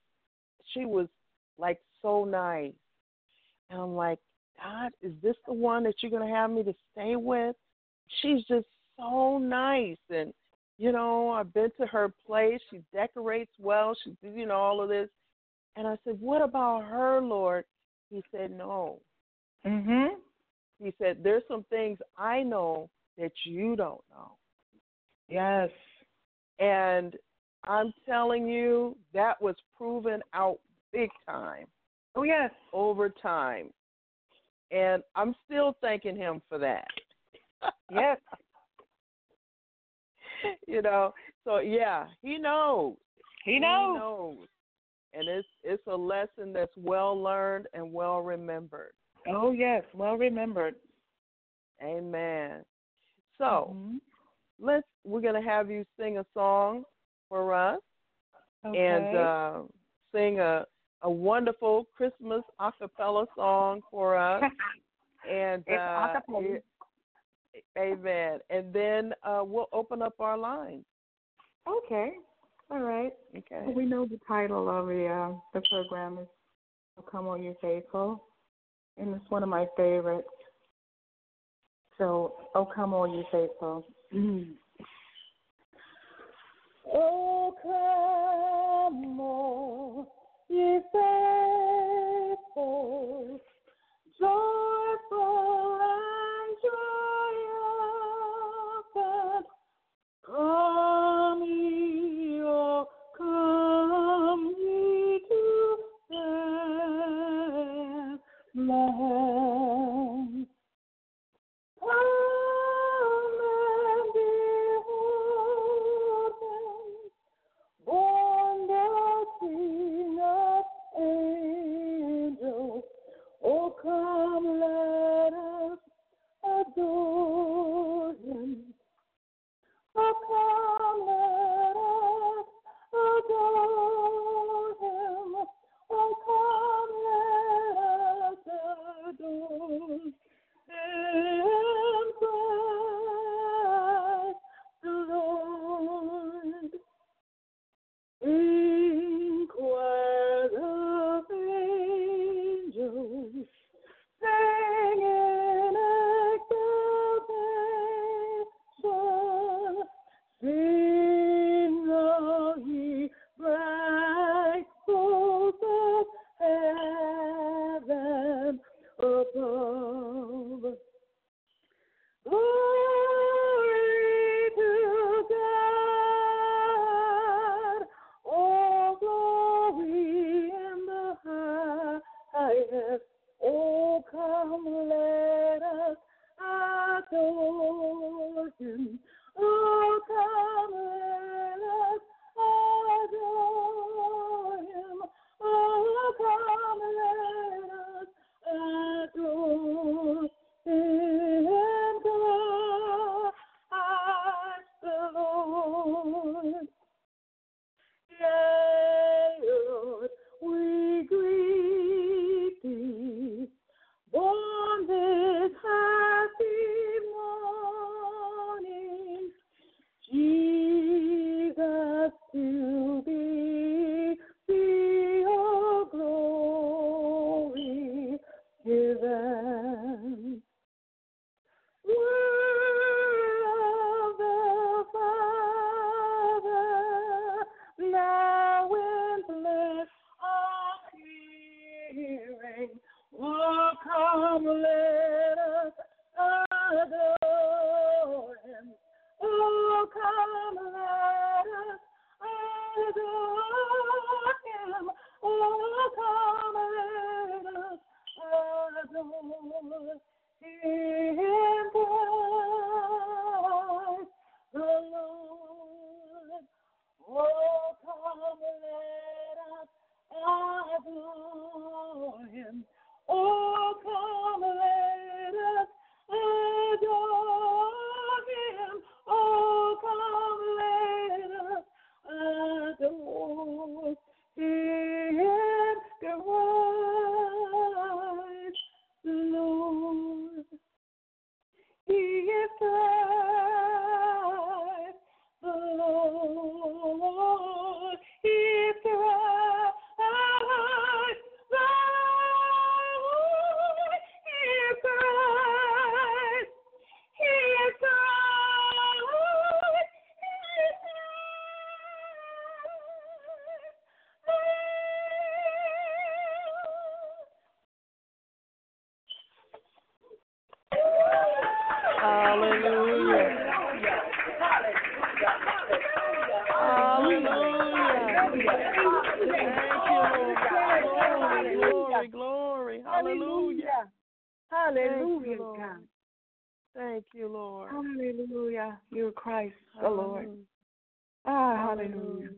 like so nice, and I'm like, God, is this the one that you're gonna have me to stay with? She's just so nice, and you know, I've been to her place. She decorates well. She, all of this. And I said, what about her, Lord? He said, no. Mhm. He said, there's some things I know that you don't know. Yes. And I'm telling you, that was proven out big time. Oh, yes. Over time. And I'm still thanking him for that. Yes. So yeah, he knows. He knows. He knows. And it's a lesson that's well learned and well remembered. Oh, yes, well remembered. Amen. So we're gonna have you sing a song for us, and sing a wonderful Christmas a cappella song for us. And amen. And then we'll open up our lines. Okay. All right. Okay. Well, we know the title of the program is "Oh Come All You Faithful," and it's one of my favorites. So, "Oh Come All You Faithful." Oh, come all ye faithful, joyful and triumphant. Come ye, oh, come ye to Bethlehem. Come and behold him, born the Hallelujah. Hallelujah, Lord. God. Thank you, Lord. Hallelujah. You're Christ, the Lord. Ah, hallelujah.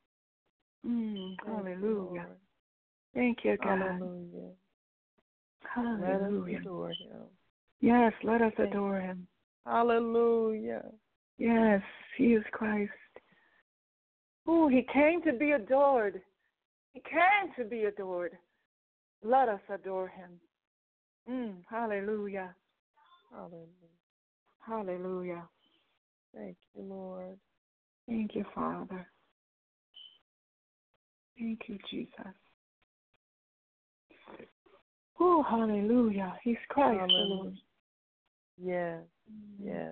Hallelujah. Thank you, God. Hallelujah. Hallelujah. Let us adore him. Yes, let us adore him. Hallelujah. Yes, he is Christ. Oh, he came to be adored. He came to be adored. Let us adore him. Hallelujah. Hallelujah. Hallelujah. Thank you, Lord. Thank you, Father. Thank you, Jesus. Oh, hallelujah. He's Christ, the Lord. Yes. Yes.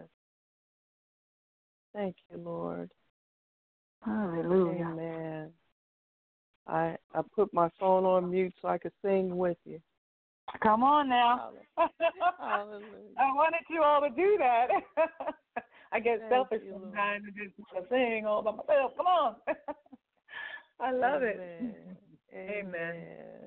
Thank you, Lord. Hallelujah. Amen. I put my phone on mute so I could sing with you. Come on now. Hallelujah. I wanted you all to do that. I get Thank selfish you, sometimes and just want to sing all by myself. Come on. I love it. Amen.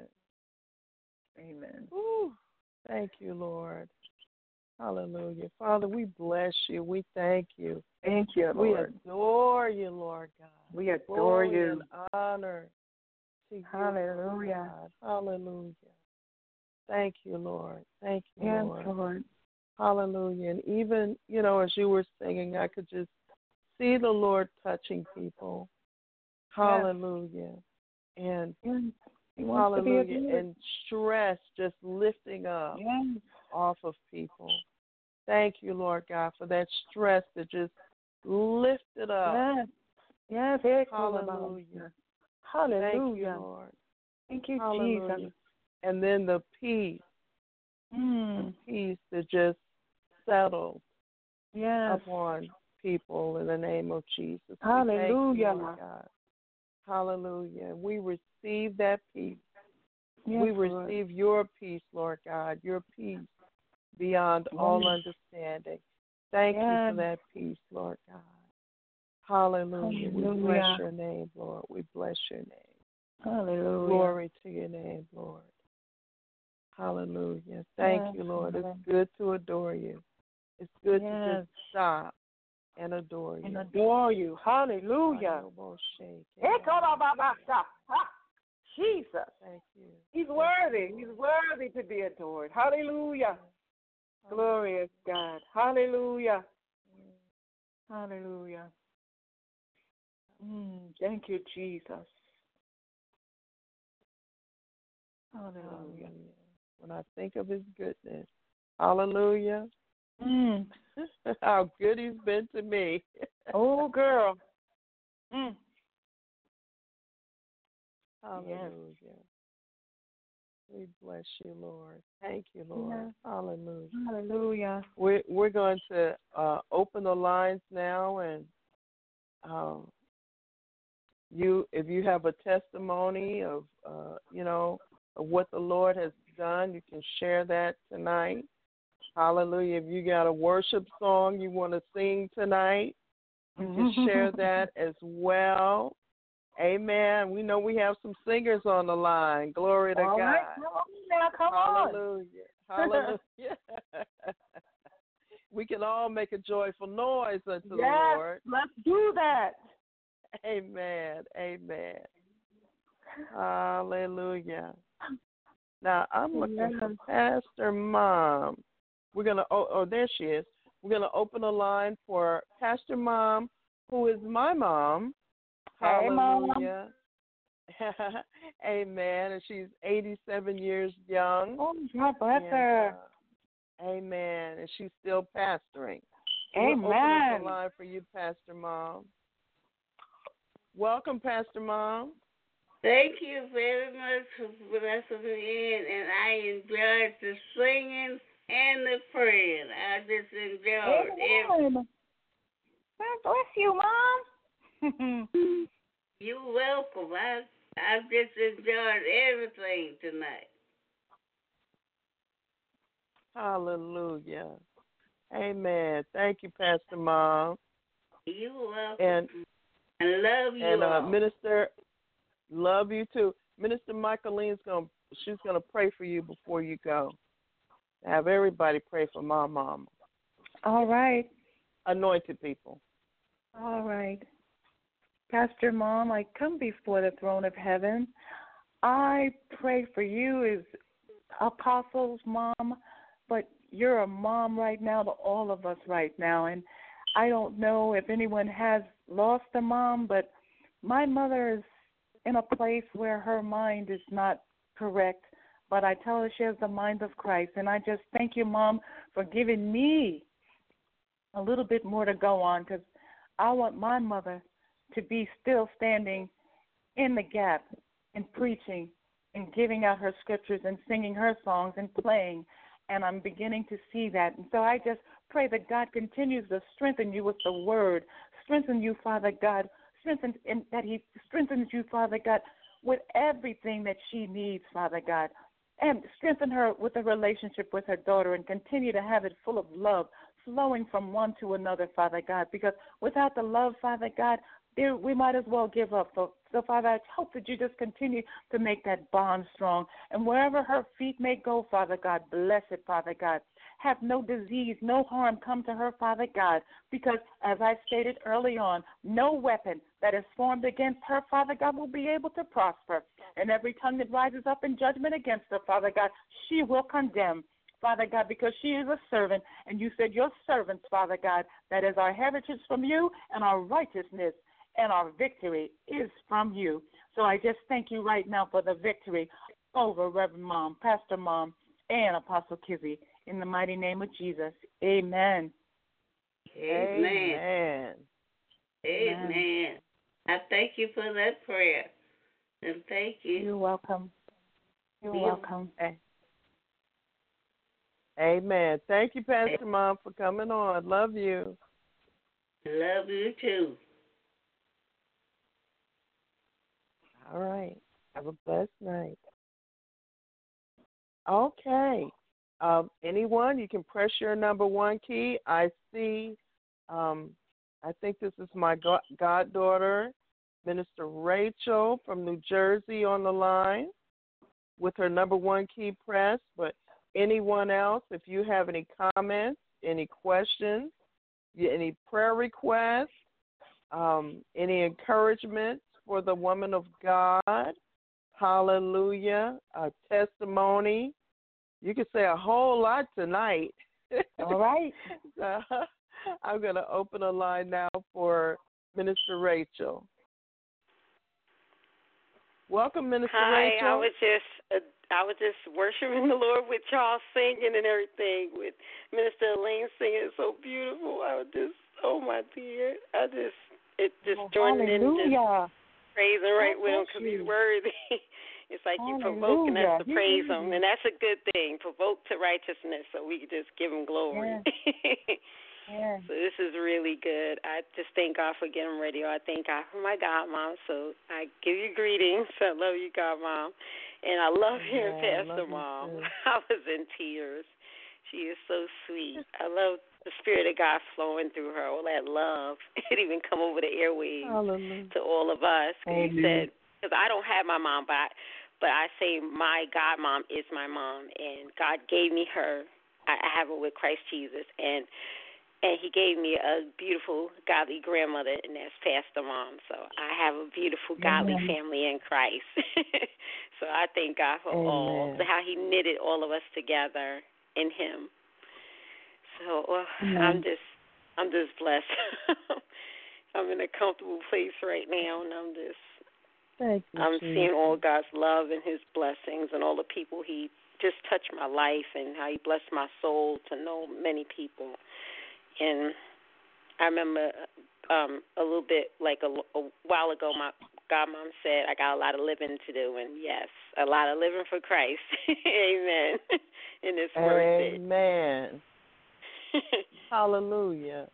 Amen. Ooh, thank you, Lord. Hallelujah. Father, we bless you. We thank you. Thank you, Lord. We adore you, Lord God. We adore Glory you. and honor to you, Hallelujah. God. Hallelujah. Thank you, Lord. Thank you, Yes, Lord. Lord. Hallelujah. And even, as you were singing, I could just see the Lord touching people. Hallelujah. And He wants to be hallelujah. And stress just lifting up off of people. Thank you, Lord God, for that stress that just lifted up. Yes. Hallelujah. Hallelujah. Thank you, Lord. Thank you, Hallelujah. Jesus. And then the peace that just settled upon people in the name of Jesus. Hallelujah. Thank you, Lord God. Hallelujah. We receive that peace. Yes, we Lord. receive your peace, Lord God, your peace beyond all understanding. Thank you for that peace, Lord God. Hallelujah. We bless your name, Lord. We bless your name. Hallelujah. Glory to your name, Lord. Hallelujah. Thank you, Lord. It's good to adore you. It's good to just stop and adore you. And adore you. Hallelujah. Jesus. Thank you. He's worthy. He's worthy to be adored. Hallelujah. Glorious God. Hallelujah. Hallelujah. Thank you, Jesus. Hallelujah. When I think of his goodness, hallelujah. How good he's been to me. Oh, girl. Hallelujah. We bless you, Lord. Thank you, Lord. Yes. Hallelujah. Hallelujah. We're going to open the lines now, and if you have a testimony of of what the Lord has done, you can share that tonight. Hallelujah. If you got a worship song you want to sing tonight, you can share that as well. Amen. We know we have some singers on the line. Glory to God. Right. Come on. Hallelujah. We can all make a joyful noise unto the Lord. Let's do that. Amen. Hallelujah. Now, I'm looking for Pastor Mom. We're going to, there she is. We're going to open a line for Pastor Mom, who is my mom. Hallelujah. Amen. And she's 87 years young. Oh, God bless her. Amen. And she's still pastoring. Amen. We'll open up the line for you, Pastor Mom. Welcome, Pastor Mom. Thank you very much for blessing me in, and I enjoyed the singing and the praying. I just enjoyed it. God bless you, Mom. You're welcome. I just enjoyed everything tonight. Hallelujah. Amen. Thank you, Pastor Mom. You're welcome. And I love you all. Minister, love you too. Minister Michaeline's going to she's going to pray for you before you go. Have everybody pray for my mama. All right. Anointed people. All right. Pastor Mom, I come before the throne of heaven. I pray for you as Apostle's mom, but you're a mom right now to all of us right now. And I don't know if anyone has lost a mom, but my mother is in a place where her mind is not correct, but I tell her she has the mind of Christ. And I just thank you, Mom, for giving me a little bit more to go on, because I want my mother to be still standing in the gap and preaching and giving out her scriptures and singing her songs and playing, and I'm beginning to see that. And so I just pray that God continues to strengthen you with the word, strengthen you, Father God, that he strengthens you, Father God, with everything that she needs, Father God, and strengthen her with a relationship with her daughter and continue to have it full of love, flowing from one to another, Father God, because without the love, Father God, we might as well give up. So, Father, I hope that you just continue to make that bond strong. And wherever her feet may go, Father God, bless it, Father God. Have no disease, no harm come to her, Father God, because, as I stated early on, no weapon that is formed against her, Father God, will be able to prosper. And every tongue that rises up in judgment against her, Father God, she will condemn, Father God, because she is a servant, and you said your servants, Father God, that is our heritage from you and our righteousness and our victory is from you. So I just thank you right now for the victory over Reverend Mom, Pastor Mom, and Apostle Kizzy. In the mighty name of Jesus, amen. Amen. Amen. I thank you for that prayer. And thank you. You're welcome. You're welcome. Amen. Thank you, Pastor Mom, for coming on. Love you. Love you too. All right. Have a blessed night. Okay. Anyone, you can press your number 1 key. I see, I think this is my goddaughter, Minister Rachel from New Jersey on the line with her number 1 key pressed. But anyone else, if you have any comments, any questions, any prayer requests, any encouragement for the woman of God, hallelujah, a testimony. You can say a whole lot tonight. All right. I'm going to open a line now for Minister Rachel. Welcome, Minister Rachel. Hi, I was just worshiping the Lord with y'all singing and everything, with Minister Elaine singing so beautiful. I was just, oh my dear, it just joined in, just praising right with him because he's worthy. It's like you provoking us to praise him, and that's a good thing, provoke to righteousness, so we can just give him glory. Yeah. So this is really good. I just thank God for getting radio. I thank God for my godmom. So I give you greetings. I love you, godmom. And I love hearing Pastor Mom. I was in tears. She is so sweet. I love the Spirit of God flowing through her, all that love. It even come over the airwaves to all of us. He said, because I don't have my mom, but I say my godmom is my mom, and God gave me her. I have her with Christ Jesus, and he gave me a beautiful, godly grandmother, and that's Pastor Mom. So I have a beautiful, godly family in Christ. So I thank God for all, how he knitted all of us together in him. So I'm just blessed. I'm in a comfortable place right now, and I'm seeing all God's love and his blessings and all the people he just touched my life and how he blessed my soul to know many people. And I remember a little bit, like a while ago, my godmom said, I got a lot of living to do. And, yes, a lot of living for Christ. Amen. And it's worth it. Amen. Hallelujah.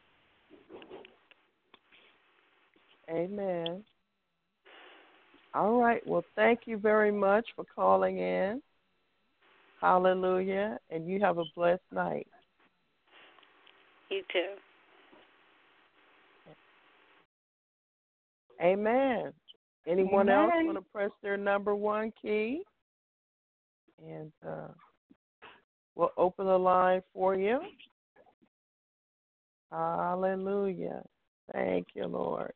Amen. All right. Well, thank you very much for calling in. Hallelujah. And you have a blessed night. You too. Amen. Anyone else want to press their number 1 key? And we'll open the line for you. Hallelujah. Thank you, Lord.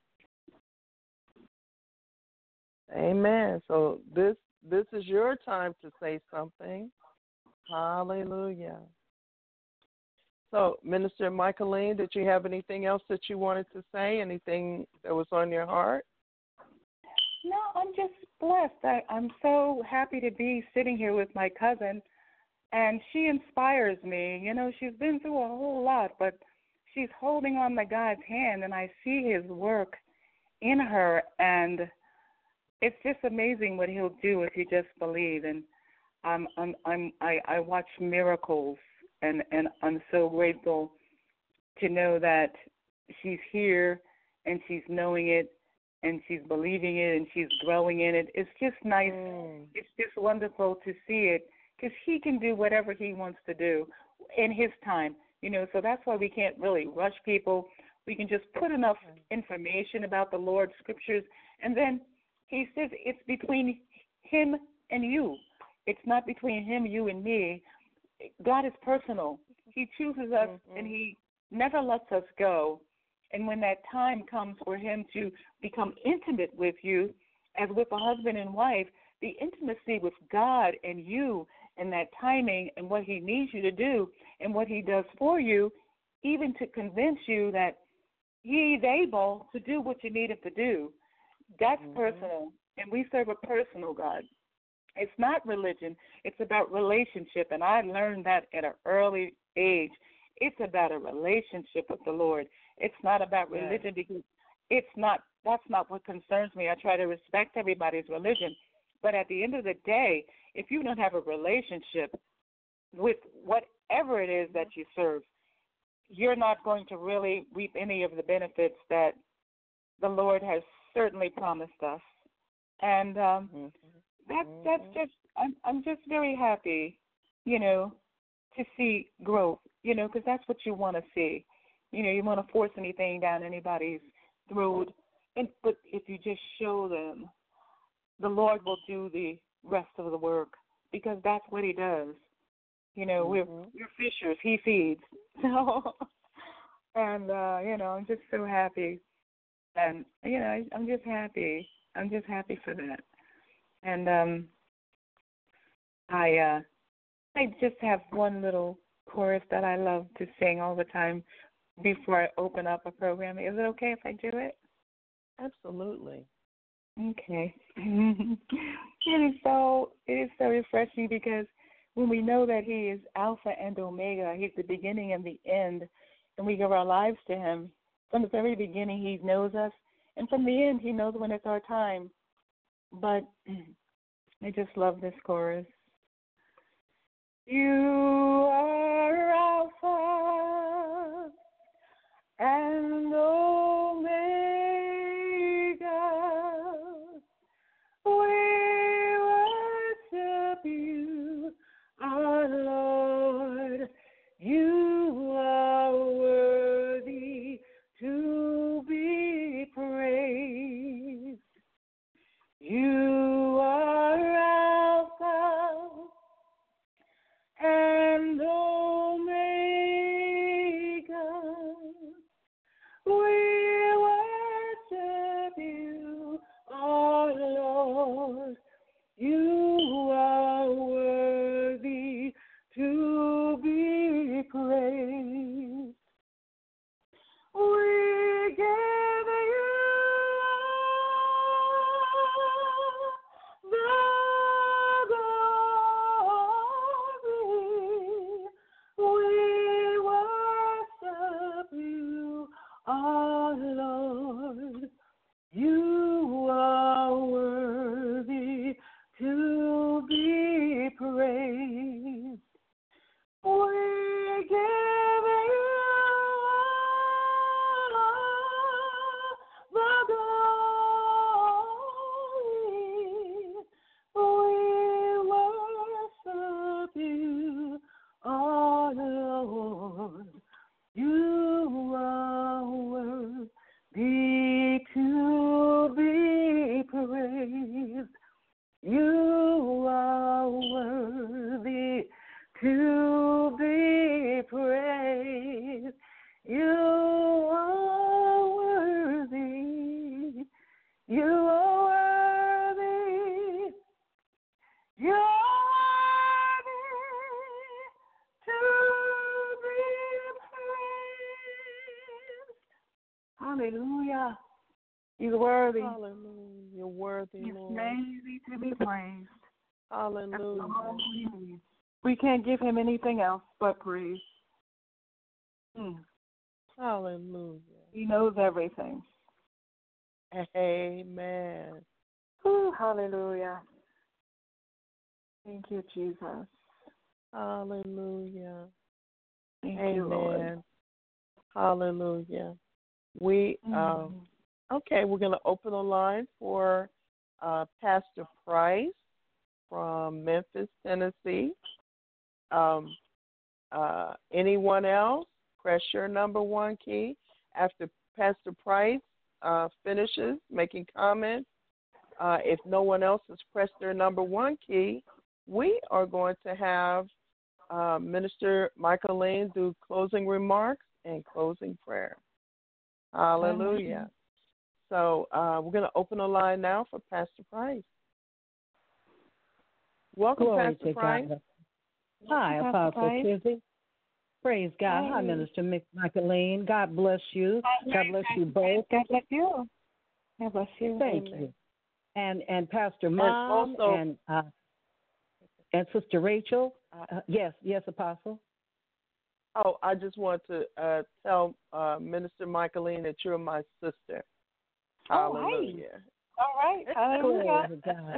Amen. So this is your time to say something. Hallelujah. So, Minister Michaeline, did you have anything else that you wanted to say? Anything that was on your heart? No, I'm just blessed. I'm so happy to be sitting here with my cousin, and she inspires me. You know, she's been through a whole lot, but she's holding on to God's hand, and I see His work in her, and it's just amazing what He'll do if you just believe. And I watch miracles, and I'm so grateful to know that she's here and she's knowing it and she's believing it and she's growing in it. It's just nice. It's just wonderful to see it because He can do whatever He wants to do in His time, you know, so that's why we can't really rush people. We can just put enough information about the Lord's scriptures, and then He says it's between Him and you. It's not between Him, you, and me. God is personal. He chooses us, and He never lets us go. And when that time comes for Him to become intimate with you, as with a husband and wife, the intimacy with God and you and that timing and what He needs you to do and what He does for you, even to convince you that He's able to do what you need Him to do, that's personal. And we serve a personal God. It's not religion. It's about relationship, and I learned that at an early age. It's about a relationship with the Lord. It's not about religion because that's not what concerns me. I try to respect everybody's religion. But at the end of the day, if you don't have a relationship with whatever it is that you serve, you're not going to really reap any of the benefits that the Lord has certainly promised us. And that's just, I'm just very happy, you know, to see growth, you know, because that's what you want to see. You know, you want to force anything down anybody's throat, but if you just show them, the Lord will do the rest of the work because that's what He does. You know, we're fishers. He feeds. So, and, you know, I'm just so happy. And, you know, I'm just happy. I'm just happy for that. And I just have one little chorus that I love to sing all the time before I open up a program. Is it okay if I do it? Absolutely. Okay. It is so refreshing because when we know that He is Alpha and Omega, He's the beginning and the end, and we give our lives to Him. From the very beginning, He knows us, and from the end, He knows when it's our time. But I just love this chorus. You are Alpha and Omega. We worship You, our Lord. You are worthy to be praised. You are Alpha and Omega. We worship You, our Lord. You are worthy to be praised. We give You the glory. We worship You, our Lord. You are worthy to be praised. Hallelujah. He's worthy. Hallelujah. You're worthy, He's Lord. worthy to be praised. Hallelujah. We can't give him anything else but praise. Hallelujah. He knows everything. Amen. Ooh, hallelujah. Thank you, Jesus. Hallelujah. Thank Amen. you, Lord. Hallelujah. We okay, we're going to open the line for Pastor Price from Memphis, Tennessee. Anyone else? Press your number 1 key. After Pastor Price finishes making comments, if no one else has pressed their number 1 key, we are going to have Minister Michaeline do closing remarks and closing prayer. Hallelujah. So we're going to open the line now for Pastor Price. Welcome, Glory Pastor to Price. God. Hi, Pastor Apostle Price. Kizzy. Praise God. Hi, Minister Michaeline. God bless you. God bless you both. God bless you. God bless you. Thank you. And Pastor Mom also, and Sister Rachel. Yes, Apostle. Oh, I just want to tell Minister Michaeline that you're my sister. Hallelujah. All right. Hallelujah.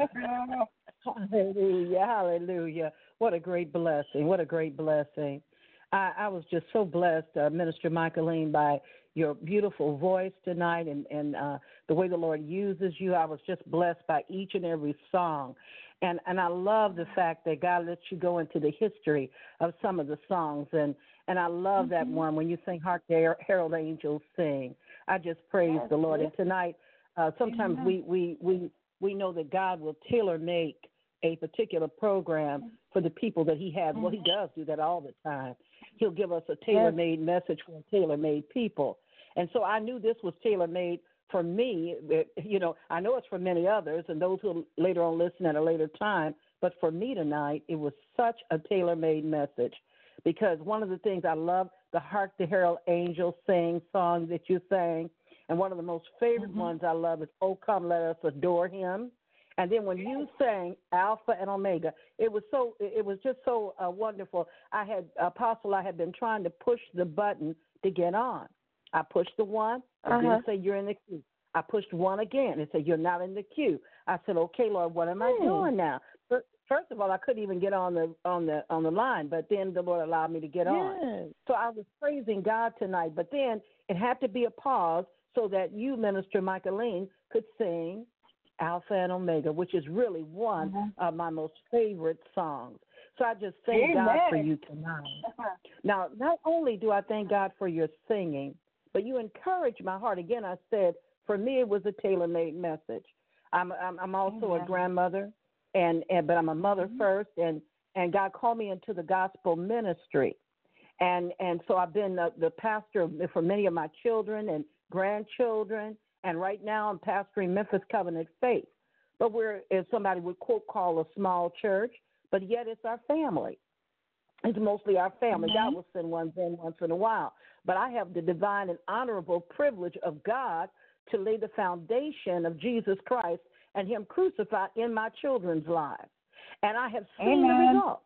Hallelujah. Hallelujah. What a great blessing. What a great blessing. I was just so blessed, Minister Michaeline, by your beautiful voice tonight and the way the Lord uses you. I was just blessed by each and every song. And I love the fact that God lets you go into the history of some of the songs. And I love that one when you sing, Hark the Herald Angels Sing. I just praise the Lord. And tonight, sometimes we know that God will tailor-make a particular program for the people that he has. Well, he does do that all the time. He'll give us a tailor-made message for tailor-made people. And so I knew this was tailor-made for me. You know, I know it's for many others and those who will later on listen at a later time. But for me tonight, it was such a tailor-made message because one of the things I love, the Hark the Herald Angels Sing song that you sang, and one of the most favorite ones I love is Oh Come Let Us Adore Him. And then when you sang Alpha and Omega, it was just so wonderful. I had been trying to push the button to get on. I pushed the one, it didn't say you're in the queue. I pushed one again, it said you're not in the queue. I said, okay, Lord, what am I doing now? First of all, I couldn't even get on the line, but then the Lord allowed me to get on. So I was praising God tonight, but then it had to be a pause so that you, Minister Michaeline, could sing Alpha and Omega, which is really one of my most favorite songs. So I just thank God for you tonight. Now, not only do I thank God for your singing, but you encourage my heart. Again, I said, for me, it was a tailor-made message. I'm also a grandmother, but I'm a mother first, and God called me into the gospel ministry. And so I've been the pastor for many of my children and grandchildren, and right now I'm pastoring Memphis Covenant Faith. But we're, as somebody would quote, call a small church, but yet it's our family. It's mostly our family. God will send ones in once in a while. But I have the divine and honorable privilege of God to lay the foundation of Jesus Christ and him crucified in my children's lives. And I have seen the result.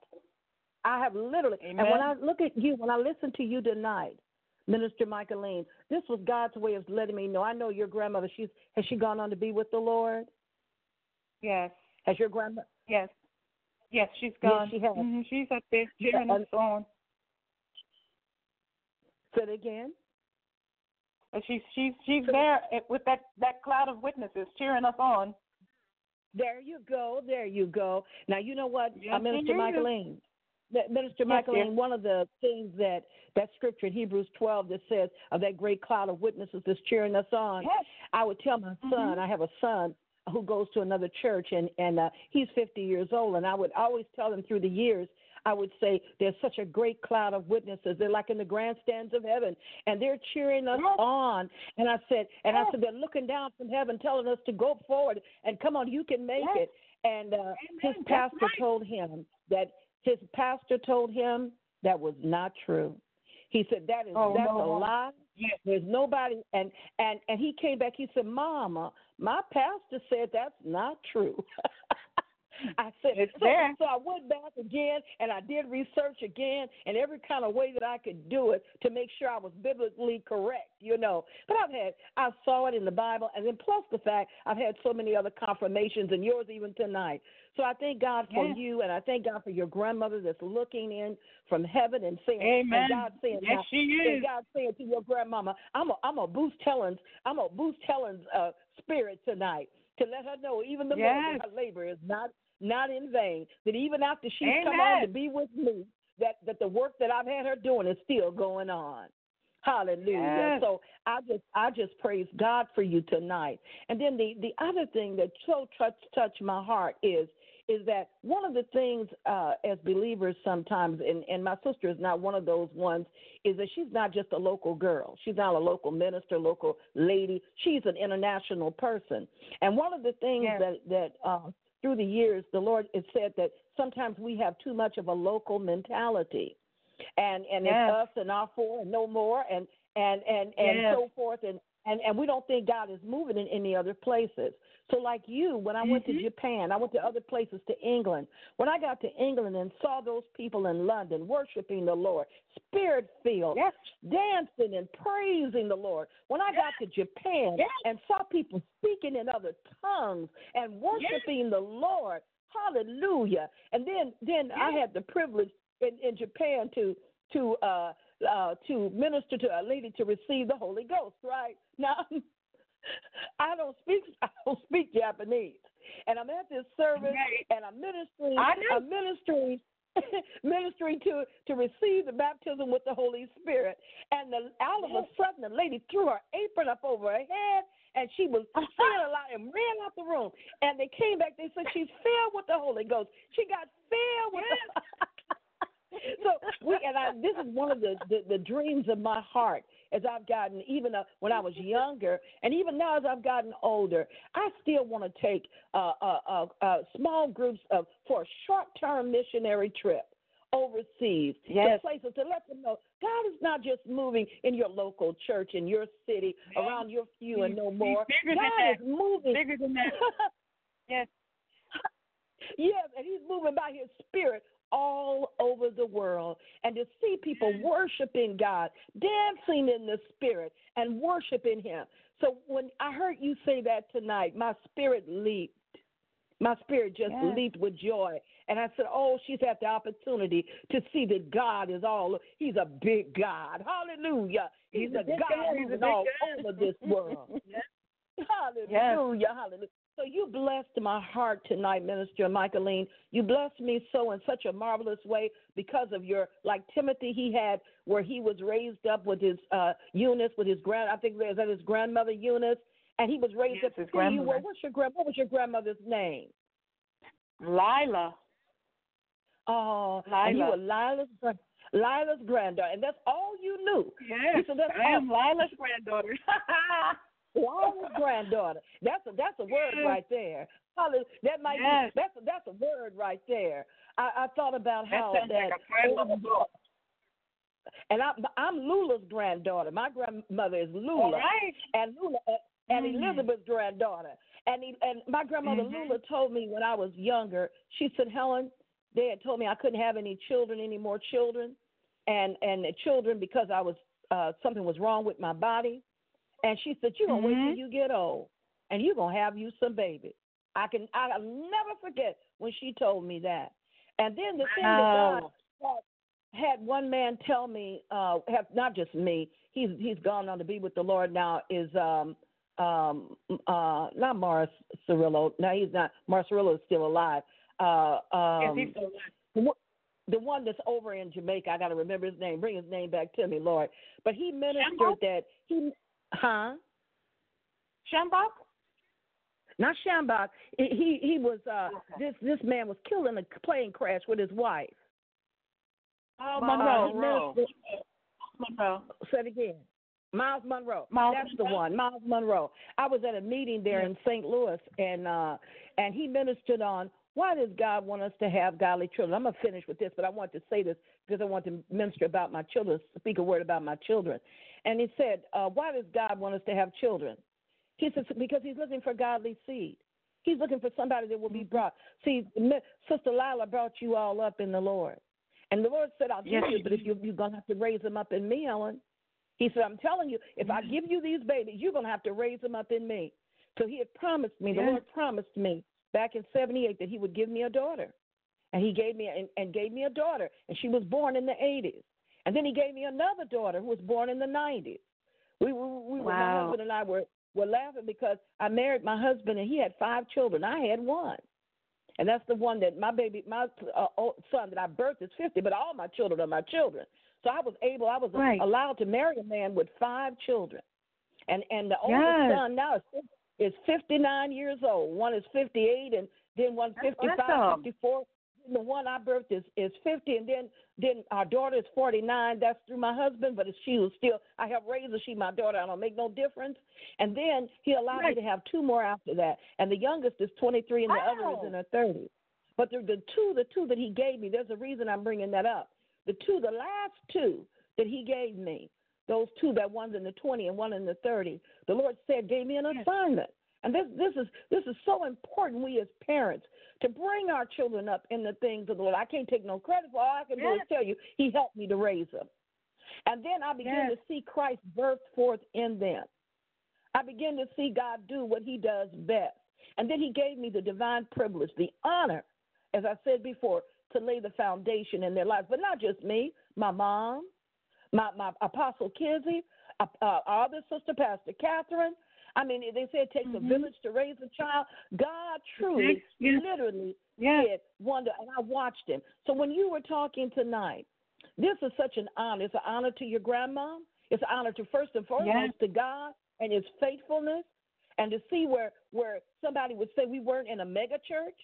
I have literally, and when I look at you, when I listen to you tonight, Minister Michaeline, this was God's way of letting me know. I know your grandmother, has she gone on to be with the Lord? Yes. Has your grandmother? Yes. Yes, she's gone. Yes, she has. She's up there cheering us on. Say it again. And she's there with that cloud of witnesses cheering us on. There you go. There you go. Now, you know what, Yes, Minister Michaeline? Minister Michaeline, one of the things that scripture in Hebrews 12 that says of that great cloud of witnesses that's cheering us on, I would tell my son, I have a son who goes to another church, and he's 50 years old, and I would always tell him through the years, I would say there's such a great cloud of witnesses. They're like in the grandstands of heaven, and they're cheering us on. And I said, they're looking down from heaven, telling us to go forward and come on, you can make it. And his pastor told him that that was not true. He said, that's a lie. Yes. There's nobody. And he came back. He said, Mama, my pastor said that's not true. I said, so I went back again and I did research again and every kind of way that I could do it to make sure I was biblically correct, you know. But I saw it in the Bible, and then plus the fact I've had so many other confirmations, and yours even tonight. So I thank God for you, and I thank God for your grandmother that's looking in from heaven and saying, Amen. And God saying, yes, she is. And God saying to your grandmama, I'm a boost Helen's spirit tonight to let her know even the more that her labor is not in vain, that even after she's come on to be with me, that the work that I've had her doing is still going on. Hallelujah. So I just praise God for you tonight. And then the other thing that so touched my heart is that one of the things as believers sometimes, and my sister is not one of those ones, is that she's not just a local girl. She's not a local minister, local lady. She's an international person. And one of the things that through the years, the Lord has said that sometimes we have too much of a local mentality. And it's us and our four and no more and so forth. And we don't think God is moving in any other places. So like you, when I went to Japan, I went to other places, to England. When I got to England and saw those people in London worshiping the Lord, spirit-filled, dancing and praising the Lord. When I got to Japan and saw people speaking in other tongues and worshiping the Lord, hallelujah. And then I had the privilege in Japan to minister to a lady to receive the Holy Ghost, right? Now, I don't speak Japanese, and I'm at this service, and I'm ministering to receive the baptism with the Holy Spirit, and all of a sudden the lady threw her apron up over her head, and she was saying a lot and ran out the room, and they came back, they said she's filled with the Holy Ghost. She got filled with the this is one of the dreams of my heart as I've gotten, even when I was younger, and even now as I've gotten older. I still want to take small groups for a short-term missionary trip overseas to places to let them know God is not just moving in your local church, in your city, around your few and no more. God is moving. Bigger than that. Yes. Yes, and he's moving by his spirit all over the world, and to see people worshiping God, dancing in the spirit and worshiping him. So when I heard you say that tonight, my spirit leaped. My spirit just leaped with joy. And I said, oh, she's had the opportunity to see that God is he's a big God. Hallelujah. He's a God who's all over this world. Hallelujah. Hallelujah. So you blessed my heart tonight, Minister Michaeline. You blessed me so in such a marvelous way because of your, like Timothy he had, where he was raised up with his Eunice, with his his grandmother Eunice, and he was raised up. His grandmother. What was your grandmother's name? Lila. Oh, Lila. And you were Lila's granddaughter, and that's all you knew. Yes, I am Lila's granddaughter. Lila's granddaughter. That's a word right there. That might be. That's a word right there. I thought about how that. And I'm Lula's granddaughter. My grandmother is Lula, and Elizabeth's granddaughter. And my grandmother Lula told me when I was younger. She said, Helen, they had told me I couldn't have any more children, and the children because I was something was wrong with my body. And she said, you're going to wait till you get old, and you're going to have you some babies. I'll never forget when she told me that. And then the thing that God had one man tell me, not just me, he's gone on to be with the Lord now, is not Morris Cirillo. No, he's not. Morris Cirillo is still alive. Yes, he's still alive. The one that's over in Jamaica, I got to remember his name. Bring his name back to me, Lord. But he ministered that he... Shambach? Not Shambach. He was this man was killed in a plane crash with his wife. Oh, Monroe. Say it again. Miles Monroe. That's the one. Miles Monroe. I was at a meeting there in St. Louis, and he ministered on why does God want us to have godly children? I'm going to finish with this, but I want to say this because I want to minister about my children, speak a word about my children. And he said, why does God want us to have children? He says, because he's looking for godly seed. He's looking for somebody that will be brought. See, Sister Lila brought you all up in the Lord. And the Lord said, I'll give you, but if you're going to have to raise them up in me, Ellen. He said, I'm telling you, if I give you these babies, you're going to have to raise them up in me. So he had promised me, the Lord promised me back in 78 that he would give me a daughter. And he gave me gave me a daughter, and she was born in the 80s. And then he gave me another daughter who was born in the 90s. My husband and I were laughing because I married my husband, and he had 5 children. I had 1. And that's the one that my son that I birthed is 50, but all my children are my children. So I was allowed to marry a man with 5 children. And the oldest son now is 59 years old. One is 58, and then one 55, 54. The one I birthed is 50, and then our daughter is 49. That's through my husband, but she was still, I helped raise her. She's my daughter. I don't make no difference. And then he allowed me to have 2 more after that. And the youngest is 23, and the other is in her 30s. But the two that he gave me, there's a reason I'm bringing that up. The last 2 that he gave me, those 2, that one's in the 20 and one in the 30, the Lord said gave me an assignment. And this is so important, we as parents, to bring our children up in the things of the Lord. I can't take no credit for all I can do is tell you he helped me to raise them. And then I began to see Christ birth forth in them. I began to see God do what he does best. And then he gave me the divine privilege, the honor, as I said before, to lay the foundation in their lives. But not just me, my mom, my Apostle Kizzy, our other sister, Pastor Catherine. I mean, they say it takes a village to raise a child. God truly, literally did wonder, and I watched him. So when you were talking tonight, this is such an honor. It's an honor to your grandma. It's an honor to, first and foremost, to God and his faithfulness, and to see where somebody would say we weren't in a mega church.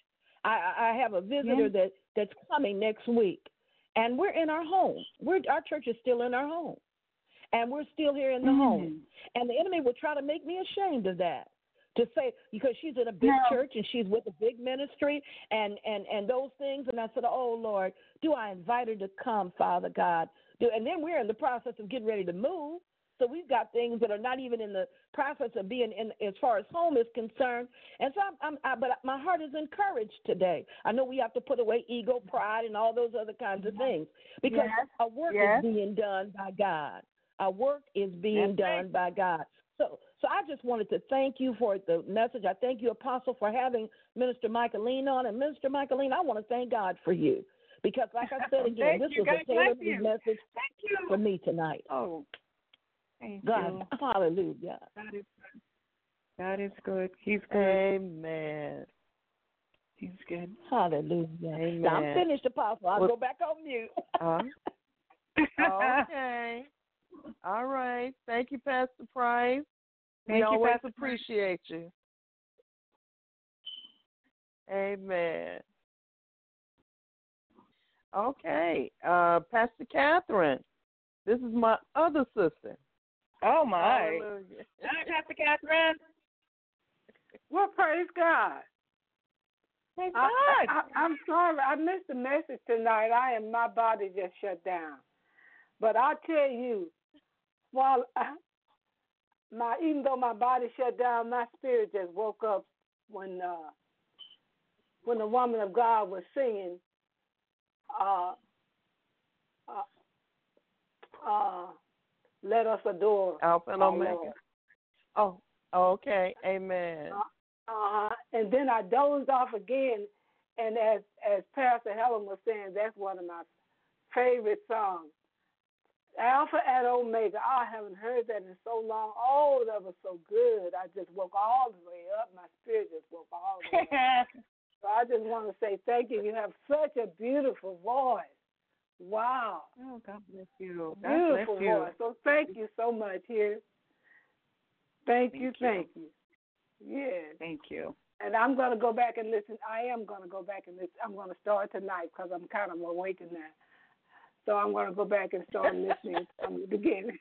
I have a visitor that's coming next week, and we're in our home. Our church is still in our home. And we're still here in the home. And the enemy would try to make me ashamed of that, to say, because she's in a big church and she's with a big ministry and those things. And I said, oh, Lord, do I invite her to come, Father God? And then we're in the process of getting ready to move. So we've got things that are not even in the process of being in as far as home is concerned. And so but my heart is encouraged today. I know we have to put away ego, pride, and all those other kinds of things, because our work is being done by God. Our work is being done by God. So I just wanted to thank you for the message. I thank you, Apostle, for having Minister Michaeline on. And Minister Michaeline, I want to thank God for you, because, like I said again, this was a tailor-made message for me tonight. Oh, thank God, you. Hallelujah. God is good. He's good. Amen. He's good. Hallelujah. Amen. Now, I'm finished, Apostle. I'll go back on mute. Okay. All right. Thank you, Pastor Price. We always appreciate you. Amen. Okay. Pastor Catherine, this is my other sister. Oh, my. Hallelujah. Hi, Pastor Catherine. Well, praise God. Praise God. I'm sorry. I missed the message tonight. My body just shut down. But I tell you, while even though my body shut down, my spirit just woke up when the woman of God was singing. Let us adore Alpha and Omega. Lord. Oh, okay. Amen. And then I dozed off again, and as Pastor Helen was saying, that's one of my favorite songs. Alpha and Omega. I haven't heard that in so long. Oh, that was so good. I just woke all the way up. My spirit just woke all the way up. So I just want to say thank you. You have such a beautiful voice. Wow. Oh, God bless you. Beautiful voice. So thank you so much here. Thank you. Yes. Thank you. And I'm going to go back and listen. I am going to go back and listen. I'm going to start tonight because I'm kind of awake now. So I'm going to go back and start listening from the beginning.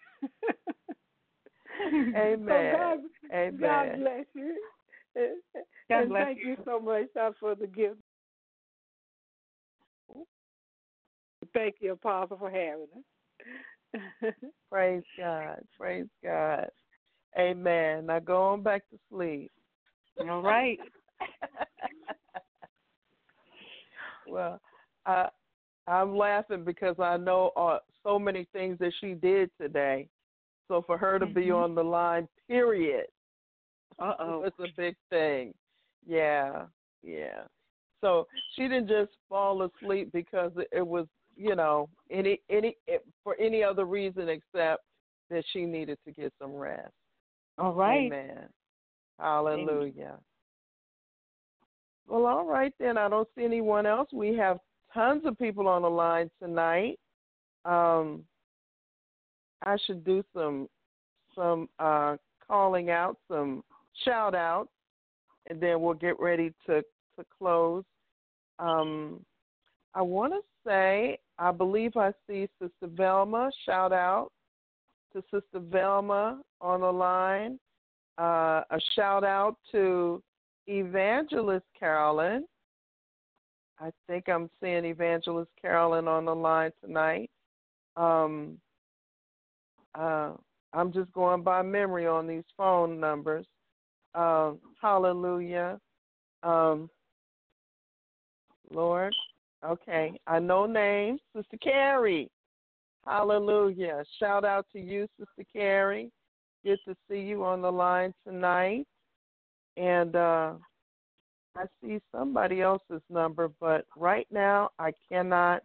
Amen. So God bless you. God and bless thank you so much for the gift. Thank you, Apostle, for having us. Praise God. Praise God. Amen. Now go on back to sleep. All right. Well, I'm laughing because I know so many things that she did today. So for her to be on the line, period, it's a big thing. Yeah. So she didn't just fall asleep because it was, for any other reason except that she needed to get some rest. All right. Amen. Hallelujah. Amen. Well, all right then. I don't see anyone else. We have tons of people on the line tonight. I should do some calling out, some shout outs, and then we'll get ready to close. I want to say, I believe I see Sister Velma. Shout out to Sister Velma on the line. A shout out to Evangelist Carolyn. I think I'm seeing Evangelist Carolyn on the line tonight. I'm just going by memory on these phone numbers. Hallelujah. Lord. Okay. I know names. Sister Carrie. Hallelujah. Shout out to you, Sister Carrie. Good to see you on the line tonight. And I see somebody else's number, but right now I cannot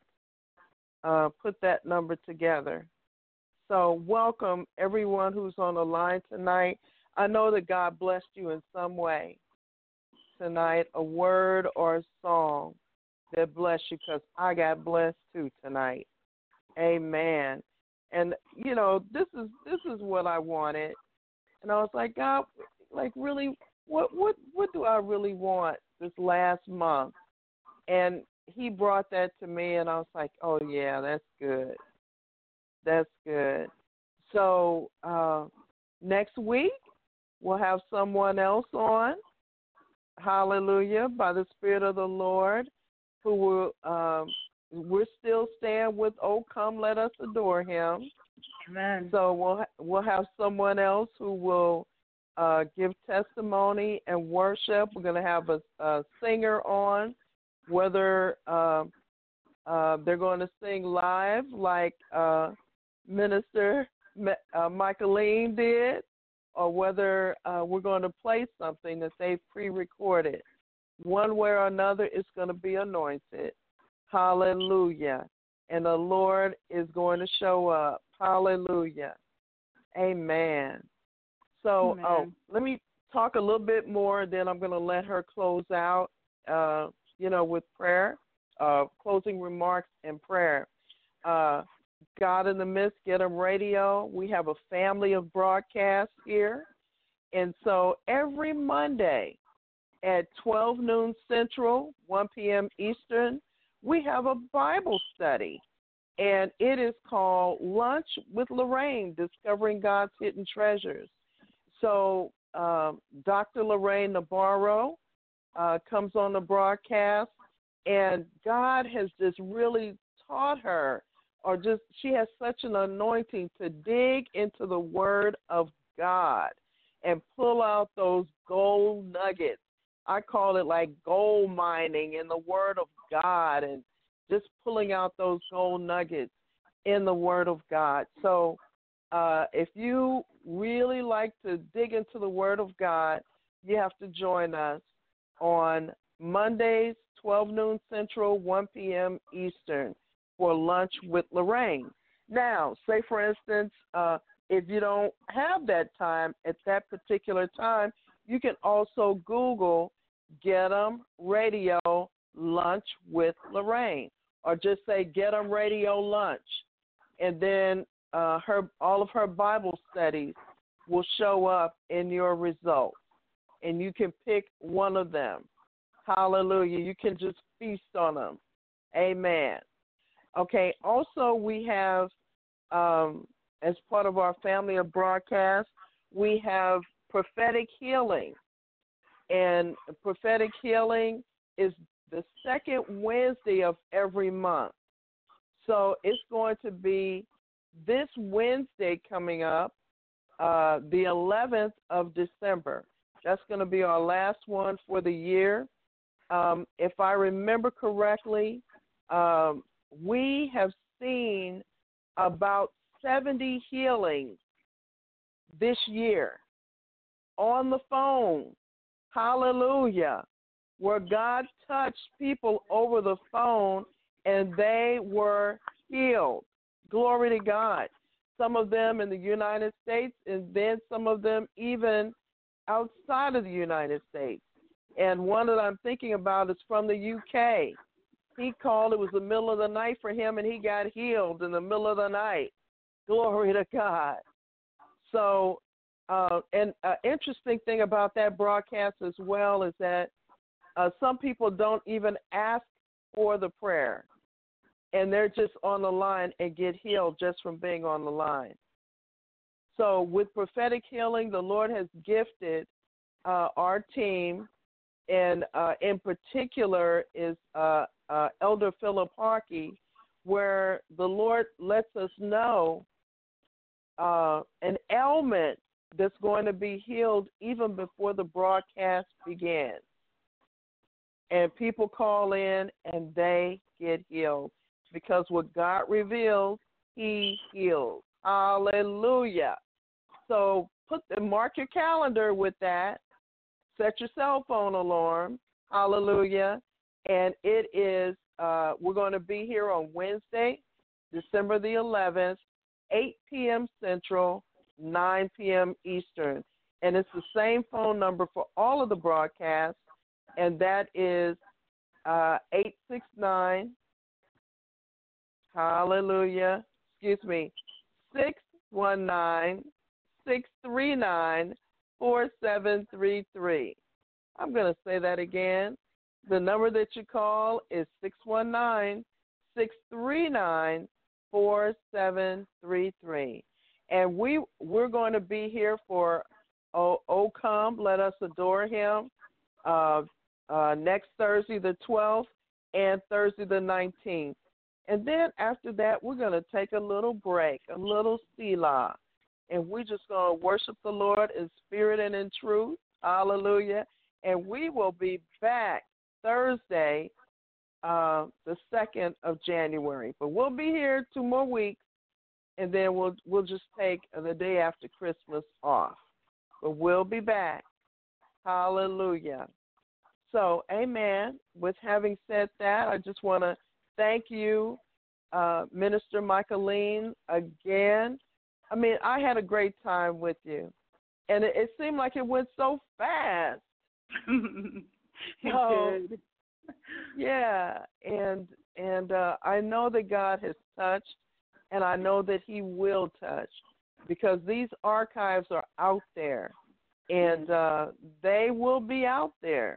put that number together. So welcome everyone who's on the line tonight. I know that God blessed you in some way tonight, a word or a song that blessed you, because I got blessed too tonight. Amen. And this is what I wanted. And I was like, God, like really, what do I really want this last month? And he brought that to me, and I was like, oh yeah, that's good. That's good. So next week we'll have someone else on. Hallelujah, by the Spirit of the Lord, who will. We're still staying with "Oh, come, let us adore Him." Amen. So we'll have someone else who will give testimony and worship. We're going to have a singer on, whether they're going to sing live like Minister Michaeline did, or whether we're going to play something that they've pre-recorded. One way or another, it's going to be anointed. Hallelujah. And the Lord is going to show up. Hallelujah. Amen. So let me talk a little bit more, then I'm going to let her close out, with prayer, closing remarks and prayer. God in the Midst, Get 'em Radio. We have a family of broadcasts here. And so every Monday at 12 noon Central, 1 p.m. Eastern, we have a Bible study. And it is called Lunch with Lorraine, Discovering God's Hidden Treasures. So Dr. Lorraine Navarro comes on the broadcast, and God has just really taught her, she has such an anointing to dig into the Word of God and pull out those gold nuggets. I call it like gold mining in the Word of God, and just pulling out those gold nuggets in the Word of God. So if you really like to dig into the Word of God, you have to join us on Mondays, 12 noon Central, 1 p.m. Eastern, for Lunch with Lorraine. Now, say, for instance, if you don't have that time at that particular time, you can also Google Get 'em Radio Lunch with Lorraine, or just say Get 'em Radio Lunch, and then all of her Bible studies will show up in your results, and you can pick one of them. Hallelujah. You can just feast on them. Amen. Okay, also we have, as part of our family of broadcasts, we have prophetic healing. And prophetic healing is the second Wednesday of every month. So it's going to be this Wednesday coming up, the 11th of December. That's going to be our last one for the year. If I remember correctly, we have seen about 70 healings this year on the phone. Hallelujah. Where God touched people over the phone and they were healed. Glory to God. Some of them in the United States, and then some of them even outside of the United States. And one that I'm thinking about is from the UK. He called, it was the middle of the night for him, and he got healed in the middle of the night. Glory to God. So, and an interesting thing about that broadcast as well is that some people don't even ask for the prayer, and they're just on the line and get healed just from being on the line. So with prophetic healing, the Lord has gifted our team, and in particular is Elder Philip Harkey, where the Lord lets us know an ailment that's going to be healed even before the broadcast begins. And people call in and they get healed because what God reveals, He heals. Hallelujah. So mark your calendar with that. Set your cell phone alarm. Hallelujah. And it is, we're going to be here on Wednesday, December the 11th, 8 p.m. Central, 9 p.m. Eastern. And it's the same phone number for all of the broadcasts, and that is 869, hallelujah, 619-639-4733. I'm going to say that again. The number that you call is 619-639-4733. And we're going to be here for O Come, Let Us Adore Him, next Thursday the 12th and Thursday the 19th. And then after that, we're going to take a little break, a little Selah, and we're just going to worship the Lord in spirit and in truth. Hallelujah. And we will be back Thursday, the 2nd of January. But we'll be here 2 more weeks, and then we'll just take the day after Christmas off. But we'll be back. Hallelujah. So, amen. With having said that, I just want to thank you, Minister Michaeline, again. I mean, I had a great time with you, and it seemed like it went so fast. It did. Yeah, and I know that God has touched, and I know that He will touch, because these archives are out there, and they will be out there,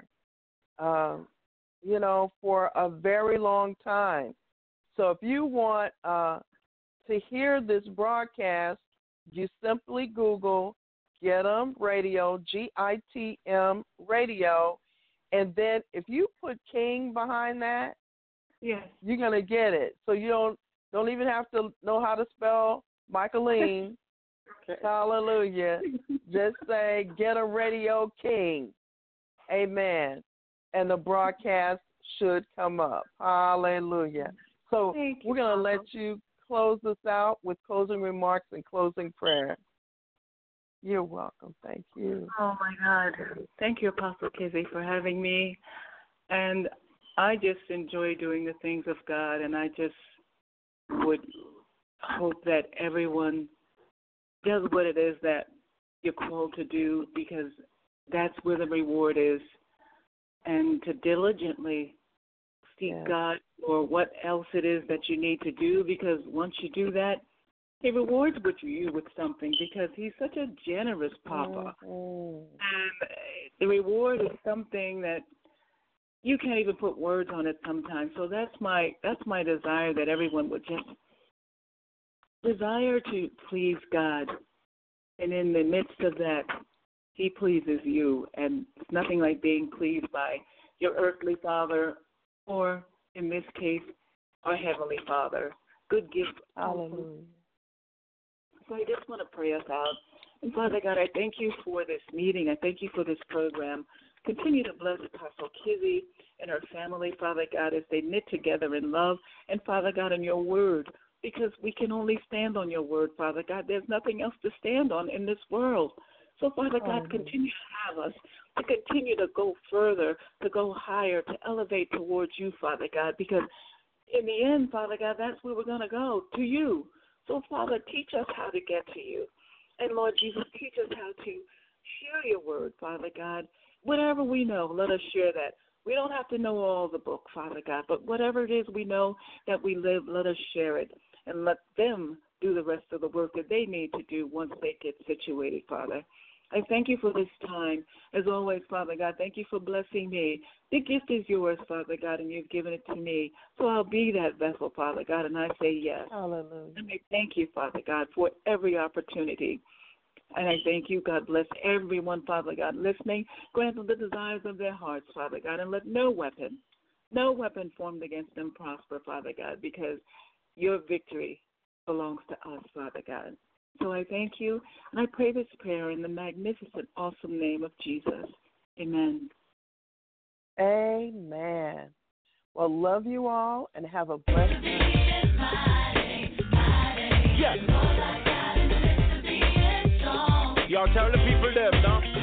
for a very long time. So if you want to hear this broadcast, you simply Google GITM Radio, GITM Radio, and then if you put King behind that, yes, you're gonna get it. So you don't even have to know how to spell Michaeline. Okay. Hallelujah. Just say Get a Radio King. Amen. And the broadcast should come up. Hallelujah. So we're going to let you close this out with closing remarks and closing prayer. You're welcome. Thank you. Oh, my God. Thank you, Apostle Kizzy, for having me. And I just enjoy doing the things of God, and I just would hope that everyone does what it is that you're called to do, because that's where the reward is, and to diligently seek God for what else it is that you need to do, because once you do that, He rewards you with something, because He's such a generous Papa. Mm-hmm. And the reward is something that you can't even put words on it sometimes. So that's my desire, that everyone would just desire to please God. And in the midst of that, He pleases you. And it's nothing like being pleased by your earthly father, or in this case, our Heavenly Father. good gift. Hallelujah. So I just want to pray us out. And Father God, I thank you for this meeting. I thank you for this program. Continue to bless Apostle Kizzy and her family, Father God, as they knit together in love and, Father God, in your word, because we can only stand on your word, Father God. There's nothing else to stand on in this world. So, Father God, continue to have us, to continue to go further, to go higher, to elevate towards you, Father God, because in the end, Father God, that's where we're going to go, to you. So, Father, teach us how to get to you. And, Lord Jesus, teach us how to share your word, Father God. Whatever we know, let us share that. We don't have to know all the book, Father God, but whatever it is we know that we live, let us share it. And let them do the rest of the work that they need to do once they get situated, Father. I thank you for this time. As always, Father God, thank you for blessing me. The gift is yours, Father God, and you've given it to me. So I'll be that vessel, Father God, and I say yes. Hallelujah. And I thank you, Father God, for every opportunity. And I thank you, God bless everyone, Father God, listening. Grant them the desires of their hearts, Father God, and let no weapon formed against them prosper, Father God, because your victory belongs to us, Father God. So I thank you, and I pray this prayer in the magnificent, awesome name of Jesus. Amen. Amen. Well, love you all, and have a blessed day. Yes. Y'all tell the people them, no?